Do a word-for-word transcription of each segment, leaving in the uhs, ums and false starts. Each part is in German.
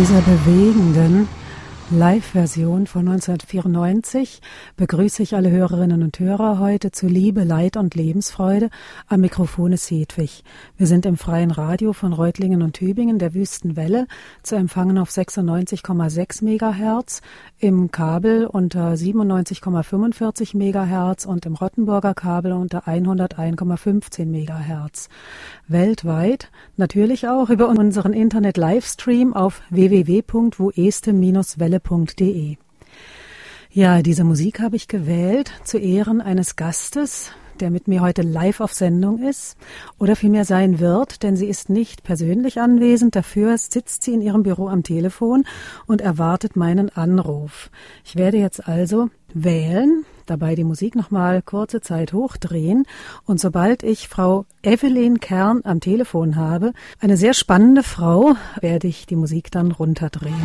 dieser bewegenden Live-Version von neunzehnhundertvierundneunzig begrüße ich alle Hörerinnen und Hörer heute zu Liebe, Leid und Lebensfreude. Am Mikrofon ist Hedwig. Wir sind im freien Radio von Reutlingen und Tübingen, der Wüstenwelle, zu empfangen auf sechsundneunzig Komma sechs Megahertz, im Kabel unter siebenundneunzig Komma fünfundvierzig Megahertz und im Rottenburger Kabel unter hunderteins Komma fünfzehn Megahertz. Weltweit natürlich auch über unseren Internet-Livestream auf w w w punkt woeste Welle punkt de. Ja, diese Musik habe ich gewählt zu Ehren eines Gastes, der mit mir heute live auf Sendung ist oder vielmehr sein wird, denn sie ist nicht persönlich anwesend. Dafür sitzt sie in ihrem Büro am Telefon und erwartet meinen Anruf. Ich werde jetzt also wählen, dabei die Musik noch mal kurze Zeit hochdrehen und sobald ich Frau Evelyn Kern am Telefon habe, eine sehr spannende Frau, werde ich die Musik dann runterdrehen.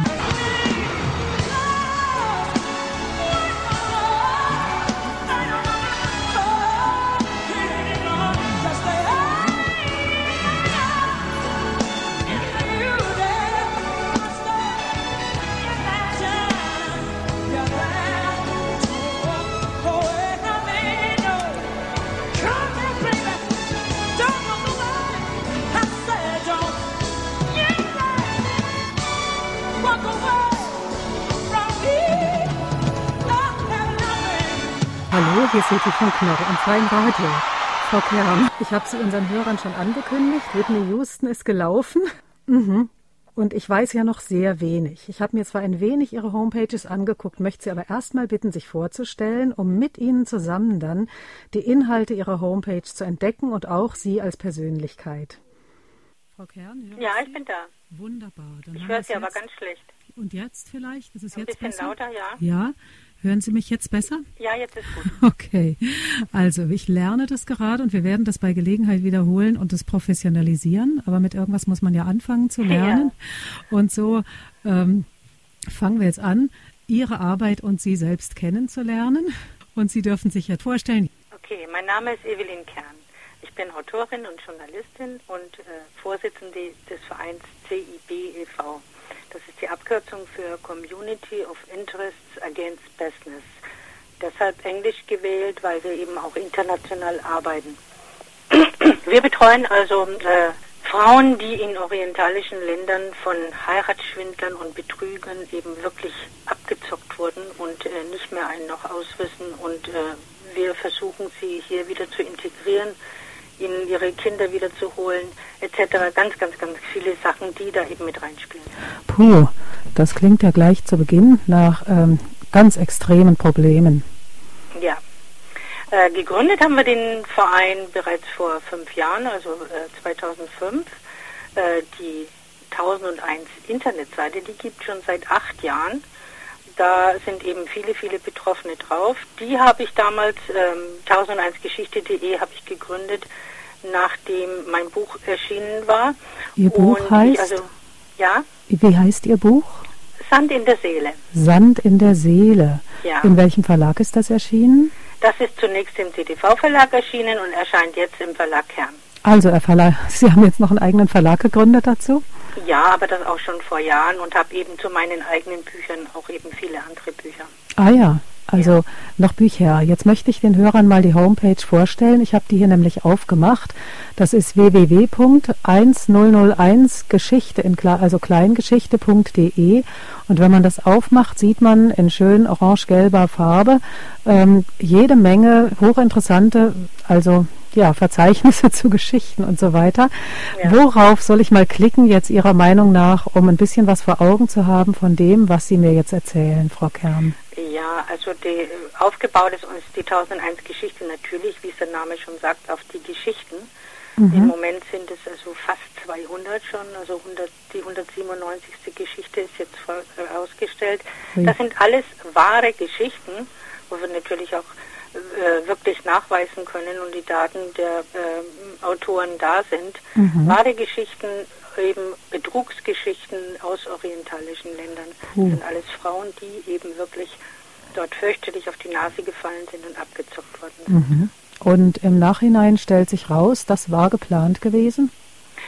Hallo, hier ist Hedwig von Knorr im freien Radio. Frau Kern, ich habe Sie unseren Hörern schon angekündigt. Whitney Houston ist gelaufen. Mhm. Und ich weiß ja noch sehr wenig. Ich habe mir zwar ein wenig Ihre Homepages angeguckt, möchte Sie aber erstmal bitten, sich vorzustellen, um mit Ihnen zusammen dann die Inhalte Ihrer Homepage zu entdecken und auch Sie als Persönlichkeit. Frau Kern, hören Ja, Sie? ich bin da. Wunderbar. Dann Ich höre höre Sie aber ganz schlecht. Und jetzt vielleicht? Ist es Ein jetzt bisschen besser? lauter, ja. Ja. Hören Sie mich jetzt besser? Ja, jetzt ist gut. Okay, also ich lerne das gerade und wir werden das bei Gelegenheit wiederholen und das professionalisieren, aber mit irgendwas muss man ja anfangen zu lernen. Ja. Und so ähm, fangen wir jetzt an, Ihre Arbeit und Sie selbst kennenzulernen und Sie dürfen sich jetzt vorstellen. Okay, mein Name ist Evelyn Kern. Ich bin Autorin und Journalistin und äh, Vorsitzende des Vereins C I B e V. Das ist die Abkürzung für Community of Interests Against Business. Deshalb Englisch gewählt, weil wir eben auch international arbeiten. Wir betreuen also äh, Frauen, die in orientalischen Ländern von Heiratsschwindlern und Betrügern eben wirklich abgezockt wurden und äh, nicht mehr ein noch auswissen. Und äh, wir versuchen sie hier wieder zu integrieren, ihnen ihre Kinder wieder zu holen, et cetera. Ganz, ganz, ganz viele Sachen, die da eben mit reinspielen. Puh, das klingt ja gleich zu Beginn nach ähm, ganz extremen Problemen. Ja. Äh, gegründet haben wir den Verein bereits vor fünf Jahren, also äh, zweitausendfünf. Äh, die tausendeins Internetseite, die gibt schon seit acht Jahren. Da sind eben viele, viele Betroffene drauf. Die habe ich damals, ähm, tausendeins geschichte punkt de habe ich gegründet, nachdem mein Buch erschienen war. Ihr Buch Und heißt? Ich, also, ja? Wie heißt Ihr Buch? Sand in der Seele. Sand in der Seele. Ja. In welchem Verlag ist das erschienen? Das ist zunächst im C T V-Verlag erschienen und erscheint jetzt im Verlag Kern. Also, Herr Verlag, Sie haben jetzt noch einen eigenen Verlag gegründet dazu? Ja, aber das auch schon vor Jahren und habe eben zu meinen eigenen Büchern auch eben viele andere Bücher. Ah ja, also ja. noch Bücher. Jetzt möchte ich den Hörern mal die Homepage vorstellen. Ich habe die hier nämlich aufgemacht. Das ist w w w punkt tausendeins Geschichte, in Kle- also kleingeschichte punkt de. Und wenn man das aufmacht, sieht man in schön orange-gelber Farbe ähm, jede Menge hochinteressante, also ja, Verzeichnisse zu Geschichten und so weiter. Ja. Worauf soll ich mal klicken, jetzt Ihrer Meinung nach, um ein bisschen was vor Augen zu haben von dem, was Sie mir jetzt erzählen, Frau Kern? Ja, also die, aufgebaut ist uns die tausendeins Geschichte natürlich, wie es der Name schon sagt, auf die Geschichten. Mhm. Im Moment sind es also fast zweihundert schon, also hundert, die hundertsiebenundneunzigste Geschichte ist jetzt ausgestellt. Mhm. Das sind alles wahre Geschichten, wo wir natürlich auch äh, wirklich nachweisen können und die Daten der äh, Autoren da sind. Mhm. Wahre Geschichten, eben Betrugsgeschichten aus orientalischen Ländern. Mhm. Das sind alles Frauen, die eben wirklich dort fürchterlich auf die Nase gefallen sind und abgezockt worden sind. Mhm. Und im Nachhinein stellt sich raus, das war geplant gewesen?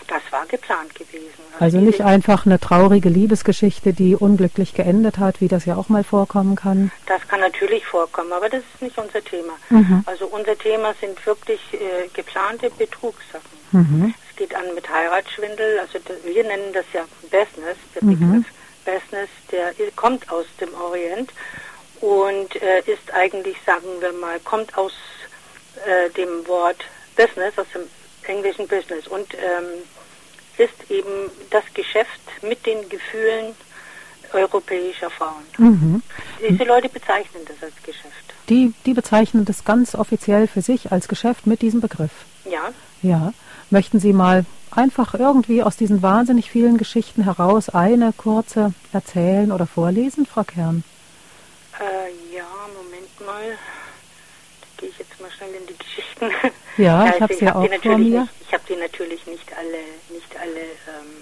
Das war geplant gewesen. Also, also nicht einfach eine traurige Liebesgeschichte, die unglücklich geendet hat, wie das ja auch mal vorkommen kann. Das kann natürlich vorkommen, aber das ist nicht unser Thema. Mhm. Also unser Thema sind wirklich äh, geplante Betrugssachen. Mhm. Es geht an mit Heiratsschwindel, also wir nennen das ja Business, der Begriff mhm. Business, der kommt aus dem Orient und äh, ist eigentlich, sagen wir mal, kommt aus äh, dem Wort Business, aus dem englischen Business und ähm, ist eben das Geschäft mit den Gefühlen europäischer Frauen. Mhm. Diese Leute bezeichnen das als Geschäft. Die, die bezeichnen das ganz offiziell für sich als Geschäft mit diesem Begriff. Ja. Ja. Möchten Sie mal einfach irgendwie aus diesen wahnsinnig vielen Geschichten heraus eine kurze erzählen oder vorlesen, Frau Kern? Äh, ja, Moment mal. Da gehe ich jetzt mal schnell in die Geschichten. Ja, also ich habe sie ja auch vor mir. Nicht, ich habe die natürlich nicht alle, nicht alle ähm,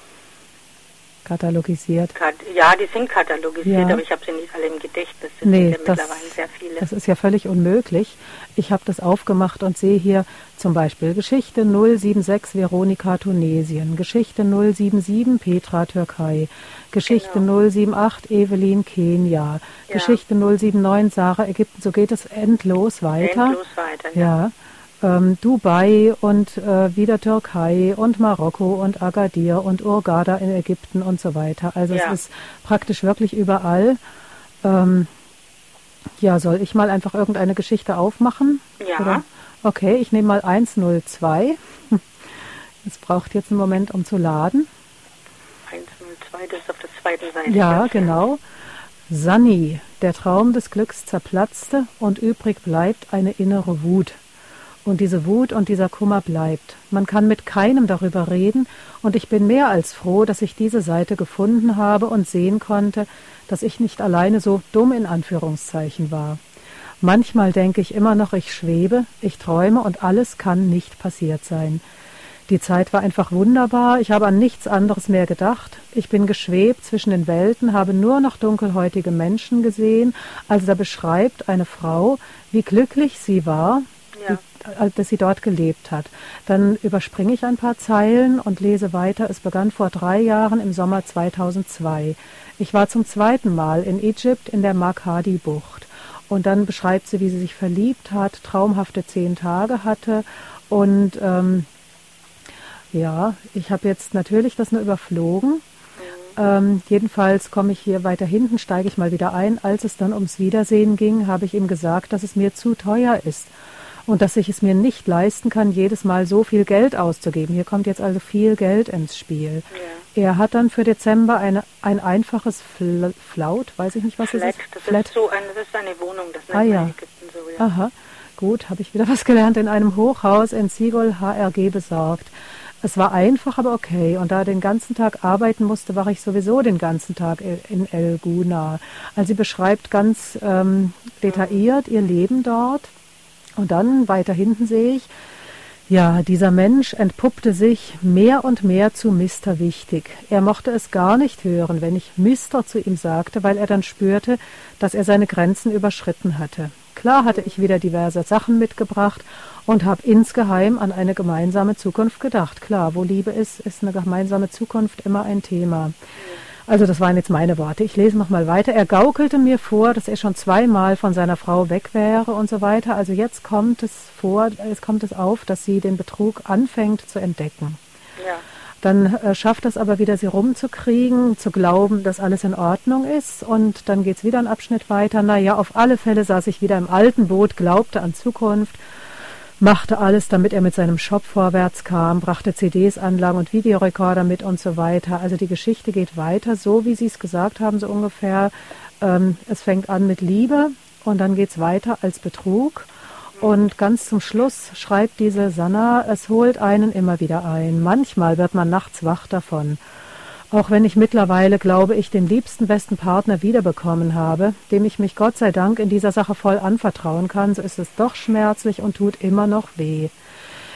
katalogisiert. Kat ja, die sind katalogisiert, ja. aber ich habe sie nicht alle im Gedächtnis. Das nee, sind ja das, mittlerweile sehr viele. Das ist ja völlig unmöglich. Ich habe das aufgemacht und sehe hier zum Beispiel Geschichte null sieben sechs Veronika Tunesien, Geschichte null sieben sieben Petra Türkei, Geschichte genau. null sieben acht Evelyn Kenia, ja. Geschichte null sieben neun Sarah Ägypten. So geht es endlos weiter. Endlos weiter, ja. ja. Ähm, Dubai und äh, wieder Türkei und Marokko und Agadir und Hurghada in Ägypten und so weiter. Also ja. es ist praktisch wirklich überall. Ähm, ja, soll ich mal einfach irgendeine Geschichte aufmachen? Ja. Oder? Okay, ich nehme mal eins null zwei. Es braucht jetzt einen Moment, um zu laden. eins null zwei, das ist auf der zweiten Seite. Ja, genau. Sunny, der Traum des Glücks zerplatzte und übrig bleibt eine innere Wut. Und diese Wut und dieser Kummer bleibt. Man kann mit keinem darüber reden und ich bin mehr als froh, dass ich diese Seite gefunden habe und sehen konnte, dass ich nicht alleine so dumm in Anführungszeichen war. Manchmal denke ich immer noch, ich schwebe, ich träume und alles kann nicht passiert sein. Die Zeit war einfach wunderbar, ich habe an nichts anderes mehr gedacht. Ich bin geschwebt zwischen den Welten, habe nur noch dunkelhäutige Menschen gesehen. Also da beschreibt eine Frau, wie glücklich sie war, ja. dass sie dort gelebt hat. Dann überspringe ich ein paar Zeilen und lese weiter. Es begann vor drei Jahren im Sommer zweitausendzwei. Ich war zum zweiten Mal in Ägypten in der Makadi-Bucht. Und dann beschreibt sie, wie sie sich verliebt hat, traumhafte zehn Tage hatte. Und ähm, ja, ich habe jetzt natürlich das nur überflogen. Mhm. Ähm, jedenfalls komme ich hier weiter hinten, steige ich mal wieder ein. Als es dann ums Wiedersehen ging, habe ich ihm gesagt, dass es mir zu teuer ist. Und dass ich es mir nicht leisten kann, jedes Mal so viel Geld auszugeben. Hier kommt jetzt also viel Geld ins Spiel. Ja. Er hat dann für Dezember eine, ein einfaches Fl Flaut, weiß ich nicht, was Flat, es ist. Das Flat. ist so eine, das ist eine Wohnung, das nennt ah, ja. man in Ägypten so, ja. Aha, gut, habe ich wieder was gelernt, in einem Hochhaus in Sigol H R G besorgt. Es war einfach, aber okay. Und da er den ganzen Tag arbeiten musste, war ich sowieso den ganzen Tag in El Guna. Also sie beschreibt ganz ähm, detailliert ihr Leben dort. Und dann weiter hinten sehe ich, ja, dieser Mensch entpuppte sich mehr und mehr zu Mister Wichtig. Er mochte es gar nicht hören, wenn ich Mister zu ihm sagte, weil er dann spürte, dass er seine Grenzen überschritten hatte. Klar hatte ich wieder diverse Sachen mitgebracht und habe insgeheim an eine gemeinsame Zukunft gedacht. Klar, wo Liebe ist, ist eine gemeinsame Zukunft immer ein Thema. Also das waren jetzt meine Worte. Ich lese nochmal weiter. Er gaukelte mir vor, dass er schon zweimal von seiner Frau weg wäre und so weiter. Also jetzt kommt es vor, es kommt es auf, dass sie den Betrug anfängt zu entdecken. Ja. Dann äh, schafft es aber wieder, sie rumzukriegen, zu glauben, dass alles in Ordnung ist. Und dann geht es wieder einen Abschnitt weiter. Naja, auf alle Fälle saß ich wieder im alten Boot, glaubte an Zukunft, machte alles, damit er mit seinem Shop vorwärts kam, brachte C Ds, Anlagen und Videorekorder mit und so weiter. Also die Geschichte geht weiter, so wie Sie es gesagt haben, so ungefähr. Ähm, es fängt an mit Liebe und dann geht es weiter als Betrug. Und ganz zum Schluss schreibt diese Sanna, es holt einen immer wieder ein. Manchmal wird man nachts wach davon. Auch wenn ich mittlerweile, glaube ich, den liebsten, besten Partner wiederbekommen habe, dem ich mich Gott sei Dank in dieser Sache voll anvertrauen kann, so ist es doch schmerzlich und tut immer noch weh.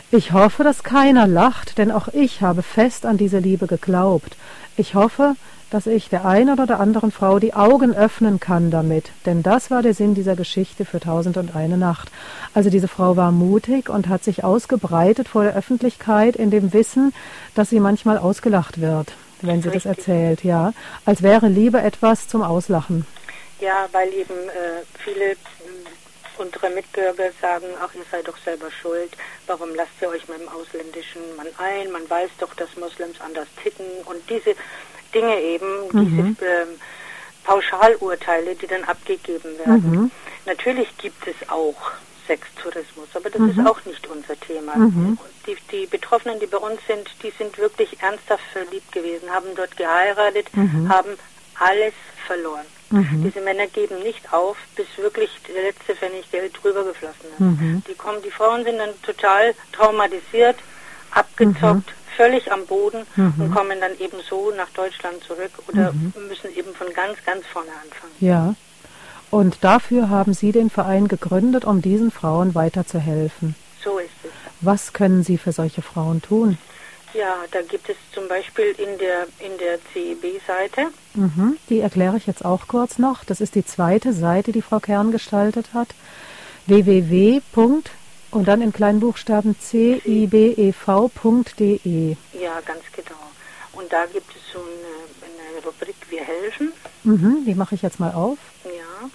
Ich hoffe, dass keiner lacht, denn auch ich habe fest an diese Liebe geglaubt. Ich hoffe, dass ich der einen oder anderen Frau die Augen öffnen kann damit, denn das war der Sinn dieser Geschichte für Tausend und eine Nacht. Also diese Frau war mutig und hat sich ausgebreitet vor der Öffentlichkeit in dem Wissen, dass sie manchmal ausgelacht wird, wenn sie das erzählt, ja, als wäre Liebe etwas zum Auslachen. Ja, weil eben äh, viele unsere Mitbürger sagen, ach, ihr seid doch selber schuld, warum lasst ihr euch mit dem ausländischen Mann ein, man weiß doch, dass Moslems anders ticken und diese Dinge eben, mhm. diese ähm, Pauschalurteile, die dann abgegeben werden. Mhm. Natürlich gibt es auch Sextourismus, aber das mhm. ist auch nicht unser Thema. Mhm. Die, die Betroffenen, die bei uns sind, die sind wirklich ernsthaft verliebt gewesen, haben dort geheiratet, mhm. haben alles verloren. Mhm. Diese Männer geben nicht auf, bis wirklich der letzte Pfennig Geld drüber geflossen ist. Mhm. Die kommen, die Frauen sind dann total traumatisiert, abgezockt, mhm. völlig am Boden mhm. und kommen dann eben so nach Deutschland zurück oder mhm. müssen eben von ganz, ganz vorne anfangen. Ja, und dafür haben Sie den Verein gegründet, um diesen Frauen weiterzuhelfen. So ist es. Was können Sie für solche Frauen tun? Ja, da gibt es zum Beispiel in der, in der C E B-Seite. Mhm, die erkläre ich jetzt auch kurz noch. Das ist die zweite Seite, die Frau Kern gestaltet hat. w w w. Und dann in kleinen Buchstaben c i b e v punkt d e. Ja, ganz genau. Und da gibt es so eine, eine Rubrik Wir helfen. Mhm, die mache ich jetzt mal auf. Ja.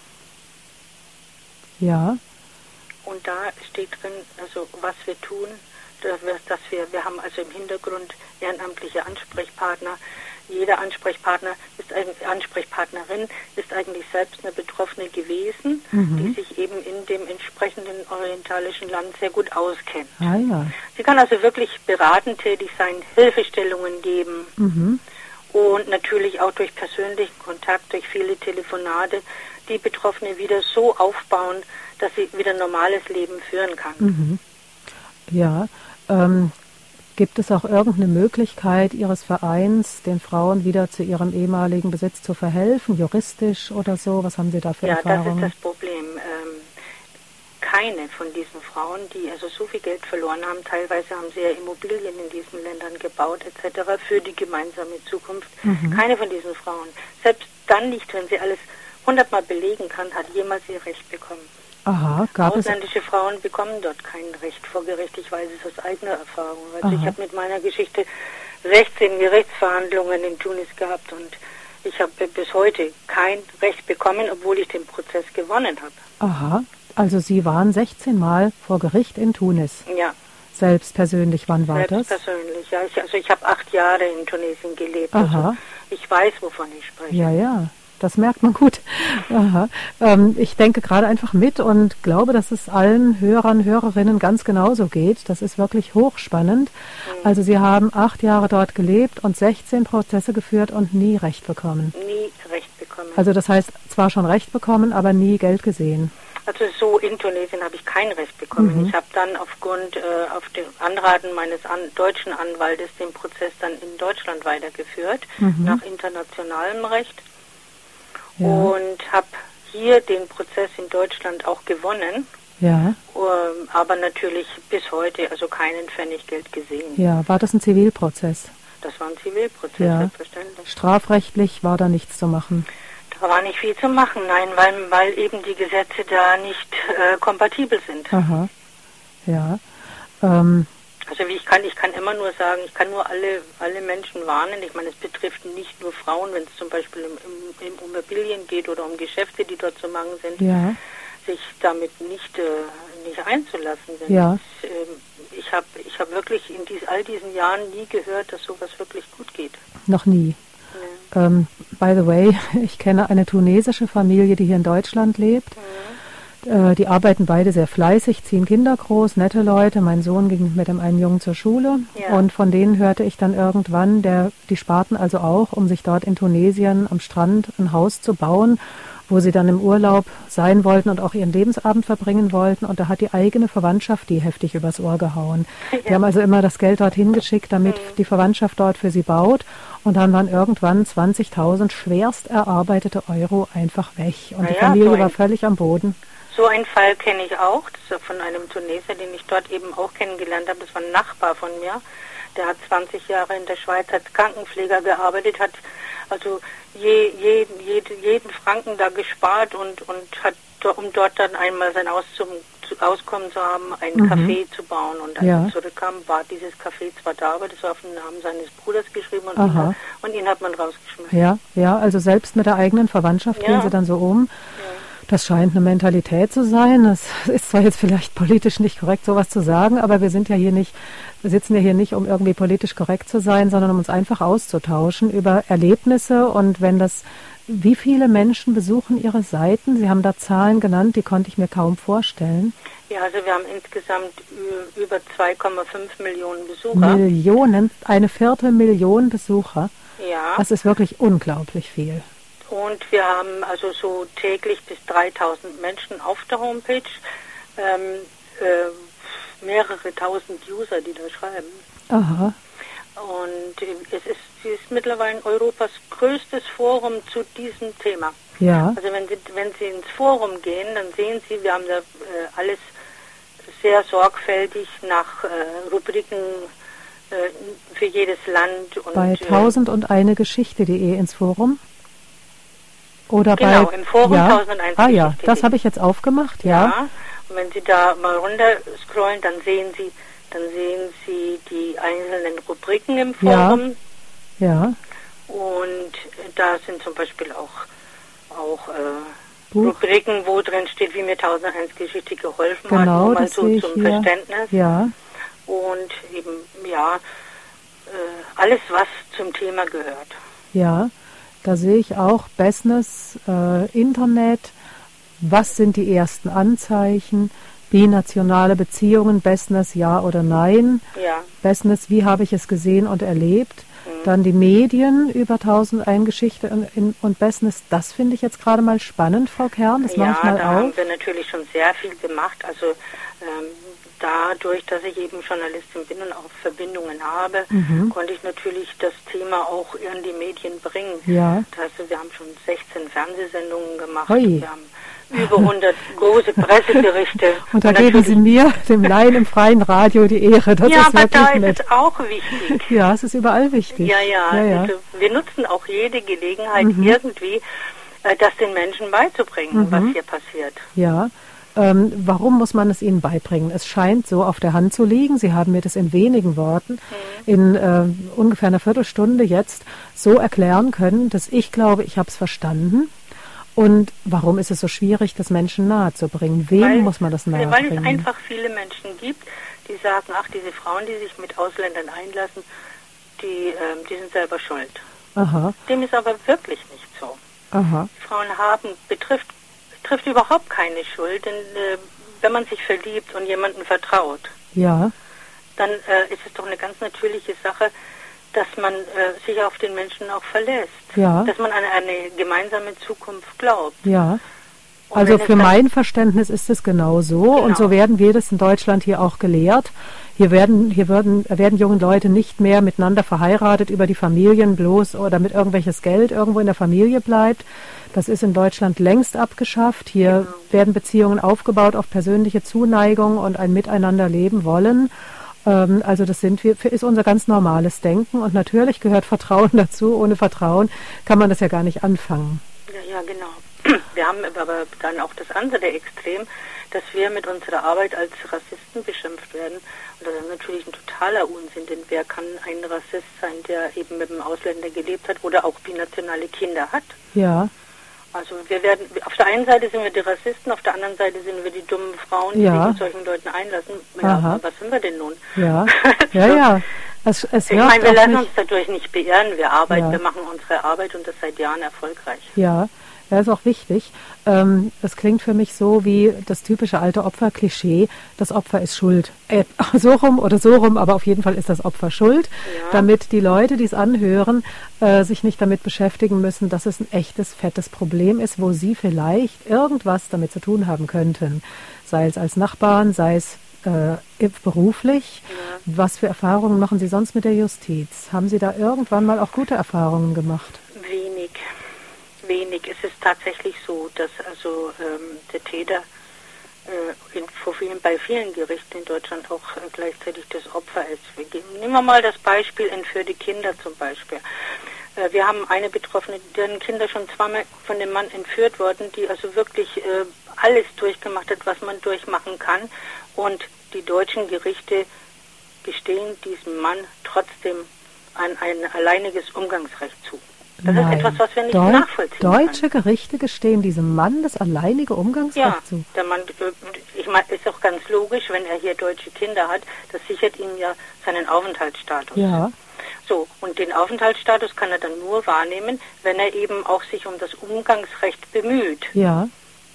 Ja. Und da steht drin, also was wir tun, dass wir, wir haben also im Hintergrund ehrenamtliche Ansprechpartner. Jeder Ansprechpartner ist eigentlich, Ansprechpartnerin ist eigentlich selbst eine Betroffene gewesen, mhm. die sich eben in dem entsprechenden orientalischen Land sehr gut auskennt. Ah, ja. Sie kann also wirklich beratend tätig sein, Hilfestellungen geben mhm. und natürlich auch durch persönlichen Kontakt, durch viele Telefonate, die Betroffene wieder so aufbauen, dass sie wieder ein normales Leben führen kann. Mhm. Ja, ähm, gibt es auch irgendeine Möglichkeit Ihres Vereins, den Frauen wieder zu ihrem ehemaligen Besitz zu verhelfen, juristisch oder so? Was haben Sie da für ja, Erfahrungen? Ja, das ist das Problem. Ähm, keine von diesen Frauen, die also so viel Geld verloren haben, teilweise haben sie ja Immobilien in diesen Ländern gebaut et cetera für die gemeinsame Zukunft. Mhm. Keine von diesen Frauen, selbst dann nicht, wenn sie alles hundertmal belegen kann, hat jemals ihr Recht bekommen. Aha, gab Ausländische es... Frauen bekommen dort kein Recht vor Gericht. Ich weiß es aus eigener Erfahrung. Also ich habe mit meiner Geschichte sechzehn Gerichtsverhandlungen in Tunis gehabt und ich habe bis heute kein Recht bekommen, obwohl ich den Prozess gewonnen habe. Aha, also Sie waren sechzehn Mal vor Gericht in Tunis? Ja. Selbst persönlich, wann war Selbst das? Selbst persönlich, ja. Ich, also ich habe acht Jahre in Tunesien gelebt. Aha. Also ich weiß, wovon ich spreche. Ja, ja. Das merkt man gut. Aha. Ähm, ich denke gerade einfach mit und glaube, dass es allen Hörern, Hörerinnen ganz genauso geht. Das ist wirklich hochspannend. Mhm. Also Sie haben acht Jahre dort gelebt und sechzehn Prozesse geführt und nie Recht bekommen. Nie Recht bekommen. Also das heißt, zwar schon Recht bekommen, aber nie Geld gesehen. Also so in Tunesien habe ich kein Recht bekommen. Mhm. Ich habe dann aufgrund, äh, auf den Anraten meines an, deutschen Anwaltes den Prozess dann in Deutschland weitergeführt, mhm. nach internationalem Recht. Ja. Und habe hier den Prozess in Deutschland auch gewonnen, ja. um, aber natürlich bis heute also keinen Pfennig Geld gesehen. Ja, war das ein Zivilprozess? Das war ein Zivilprozess, ja. Selbstverständlich. Strafrechtlich war da nichts zu machen? Da war nicht viel zu machen, nein, weil, weil eben die Gesetze da nicht äh, kompatibel sind. Aha, ja. Ähm. Also wie ich kann, ich kann immer nur sagen, ich kann nur alle, alle Menschen warnen. Ich meine, es betrifft nicht nur Frauen, wenn es zum Beispiel um, um, um Immobilien geht oder um Geschäfte, die dort zu machen sind, ja. sich damit nicht, äh, nicht einzulassen. Denn ja. es, äh, ich habe ich hab wirklich in dies, all diesen Jahren nie gehört, dass sowas wirklich gut geht. Noch nie. Ja. Ähm, by the way, ich kenne eine tunesische Familie, die hier in Deutschland lebt. Mhm. Die arbeiten beide sehr fleißig, ziehen Kinder groß, nette Leute. Mein Sohn ging mit dem einen Jungen zur Schule. Ja. Und von denen hörte ich dann irgendwann, der, die sparten also auch, um sich dort in Tunesien am Strand ein Haus zu bauen, wo sie dann im Urlaub sein wollten und auch ihren Lebensabend verbringen wollten. Und da hat die eigene Verwandtschaft die heftig übers Ohr gehauen. Ja. Die haben also immer das Geld dorthin geschickt, damit mhm. die Verwandtschaft dort für sie baut. Und dann waren irgendwann zwanzigtausend schwerst erarbeitete Euro einfach weg. Und Na die Familie ja, so war völlig am Boden. So einen Fall kenne ich auch, das ist von einem Tunesier, den ich dort eben auch kennengelernt habe. Das war ein Nachbar von mir, der hat zwanzig Jahre in der Schweiz als Krankenpfleger gearbeitet, hat also je, je, jede, jeden Franken da gespart und, und hat, um dort dann einmal sein Auszum, Auskommen zu haben, einen mhm. Café zu bauen. Und als ja. er zurückkam, war dieses Café zwar da, aber das war auf den Namen seines Bruders geschrieben und, ihn hat, und ihn hat man rausgeschmissen. Ja, ja, also selbst mit der eigenen Verwandtschaft ja. gehen sie dann so um. Ja. Das scheint eine Mentalität zu sein. Das ist zwar jetzt vielleicht politisch nicht korrekt, sowas zu sagen, aber wir sind ja hier nicht, wir sitzen ja hier nicht, um irgendwie politisch korrekt zu sein, sondern um uns einfach auszutauschen über Erlebnisse. Und wenn das, wie viele Menschen besuchen Ihre Seiten? Sie haben da Zahlen genannt, die konnte ich mir kaum vorstellen. Ja, also wir haben insgesamt über zwei Komma fünf Millionen Besucher. Millionen, eine Viertelmillion Besucher. Ja. Das ist wirklich unglaublich viel. Und wir haben also so täglich bis dreitausend Menschen auf der Homepage, ähm, äh, mehrere tausend User, die da schreiben. Aha. Und äh, es ist, es ist mittlerweile Europas größtes Forum zu diesem Thema. Ja. Also wenn Sie, wenn Sie ins Forum gehen, dann sehen Sie, wir haben da äh, alles sehr sorgfältig nach äh, Rubriken äh, für jedes Land. Und, bei tausend und eine Geschichte punkt de ins Forum? Oder genau, bei, im Forum ja, tausend und eins ah ja, das habe ich jetzt aufgemacht, ja. ja. Und wenn Sie da mal runter scrollen, dann sehen Sie, dann sehen Sie die einzelnen Rubriken im Forum. Ja. ja. Und da sind zum Beispiel auch, auch äh, Rubriken, wo drin steht, wie mir tausend und eins Geschichte geholfen genau, hat, nur mal das so zum hier. Verständnis. Ja. Und eben, ja, äh, alles, was zum Thema gehört. Ja. Da sehe ich auch Business, äh, Internet, was sind die ersten Anzeichen, binationale Beziehungen, Business ja oder nein, ja. Business, wie habe ich es gesehen und erlebt, mhm. dann die Medien über tausend eine Geschichte in, in, und Business, das finde ich jetzt gerade mal spannend, Frau Kern, das mache ja, ich mal da auf. haben wir natürlich schon sehr viel gemacht, also ähm, dadurch, dass ich eben Journalistin bin und auch Verbindungen habe, mhm. konnte ich natürlich das Thema auch in die Medien bringen. Ja. Das heißt, wir haben schon sechzehn Fernsehsendungen gemacht. Oi. Wir haben über hundert große Presseberichte. Und da und geben Sie mir, dem Laien im freien Radio, die Ehre. Das ja, ist aber da nett. ist es auch wichtig. Ja, es ist überall wichtig. Ja, ja. ja, ja. Also wir nutzen auch jede Gelegenheit mhm. irgendwie, äh, das den Menschen beizubringen, mhm. was hier passiert. Ja. Ähm, warum muss man es ihnen beibringen? Es scheint so auf der Hand zu liegen. Sie haben mir das in wenigen Worten, mhm. in äh, ungefähr einer Viertelstunde jetzt so erklären können, dass ich glaube, ich habe es verstanden. Und warum ist es so schwierig, das Menschen nahezubringen? Wem weil, muss man das nahebringen? Weil es einfach viele Menschen gibt, die sagen, ach, diese Frauen, die sich mit Ausländern einlassen, die, ähm, die sind selber schuld. Aha. Dem ist aber wirklich nicht so. Aha. Die Frauen haben, betrifft trifft überhaupt keine Schuld, denn äh, wenn man sich verliebt und jemandem vertraut, ja. dann äh, ist es doch eine ganz natürliche Sache, dass man äh, sich auf den Menschen auch verlässt, ja. dass man an eine gemeinsame Zukunft glaubt. Ja. Und also für mein Verständnis ist es genau so genau. Und so werden wir das in Deutschland hier auch gelehrt. Hier werden, hier werden, werden junge Leute nicht mehr miteinander verheiratet über die Familien bloß oder damit irgendwelches Geld irgendwo in der Familie bleibt. Das ist in Deutschland längst abgeschafft. Hier genau. werden Beziehungen aufgebaut auf persönliche Zuneigung und ein Miteinander leben wollen. Ähm, also das sind wir, ist unser ganz normales Denken. Und natürlich gehört Vertrauen dazu. Ohne Vertrauen kann man das ja gar nicht anfangen. Ja, ja, genau. Wir haben aber dann auch das andere Extrem, dass wir mit unserer Arbeit als Rassisten beschimpft werden. Und das ist natürlich ein totaler Unsinn, denn wer kann ein Rassist sein, der eben mit einem Ausländer gelebt hat oder auch binationale Kinder hat? Ja. Also wir werden, auf der einen Seite sind wir die Rassisten, auf der anderen Seite sind wir die dummen Frauen, die ja. sich mit solchen Leuten einlassen. Ja, was sind wir denn nun? Ja, ja, ja. Es, es ich meine, wir lassen uns dadurch nicht beirren. Wir arbeiten, ja. wir machen unsere Arbeit und das seit Jahren erfolgreich. Ja. Ja, ist auch wichtig. Ähm, das klingt für mich so wie das typische alte Opferklischee. Das Opfer ist schuld. Äh, so rum oder so rum, aber auf jeden Fall ist das Opfer schuld, ja. damit die Leute, die es anhören, äh, sich nicht damit beschäftigen müssen, dass es ein echtes, fettes Problem ist, wo sie vielleicht irgendwas damit zu tun haben könnten. Sei es als Nachbarn, sei es äh, beruflich. Ja. Was für Erfahrungen machen Sie sonst mit der Justiz? Haben Sie da irgendwann mal auch gute Erfahrungen gemacht? Wenig. Wenig. Es ist tatsächlich so, dass also ähm, der Täter äh, in, vor vielen, bei vielen Gerichten in Deutschland auch äh, gleichzeitig das Opfer ist. Wir geben, nehmen wir mal das Beispiel entführte Kinder zum Beispiel. Äh, wir haben eine Betroffene, deren Kinder schon zweimal von dem Mann entführt wurden, die also wirklich äh, alles durchgemacht hat, was man durchmachen kann. Und die deutschen Gerichte gestehen diesem Mann trotzdem ein, ein alleiniges Umgangsrecht zu. Das Nein. ist etwas, was wir nicht Deu- nachvollziehen Deutsche können. Gerichte gestehen diesem Mann das alleinige Umgangsrecht Ja, zu. der Mann, ich meine, ist auch ganz logisch, wenn er hier deutsche Kinder hat, das sichert ihm ja seinen Aufenthaltsstatus. Ja. So, und den Aufenthaltsstatus kann er dann nur wahrnehmen, wenn er eben auch sich um das Umgangsrecht bemüht. Ja,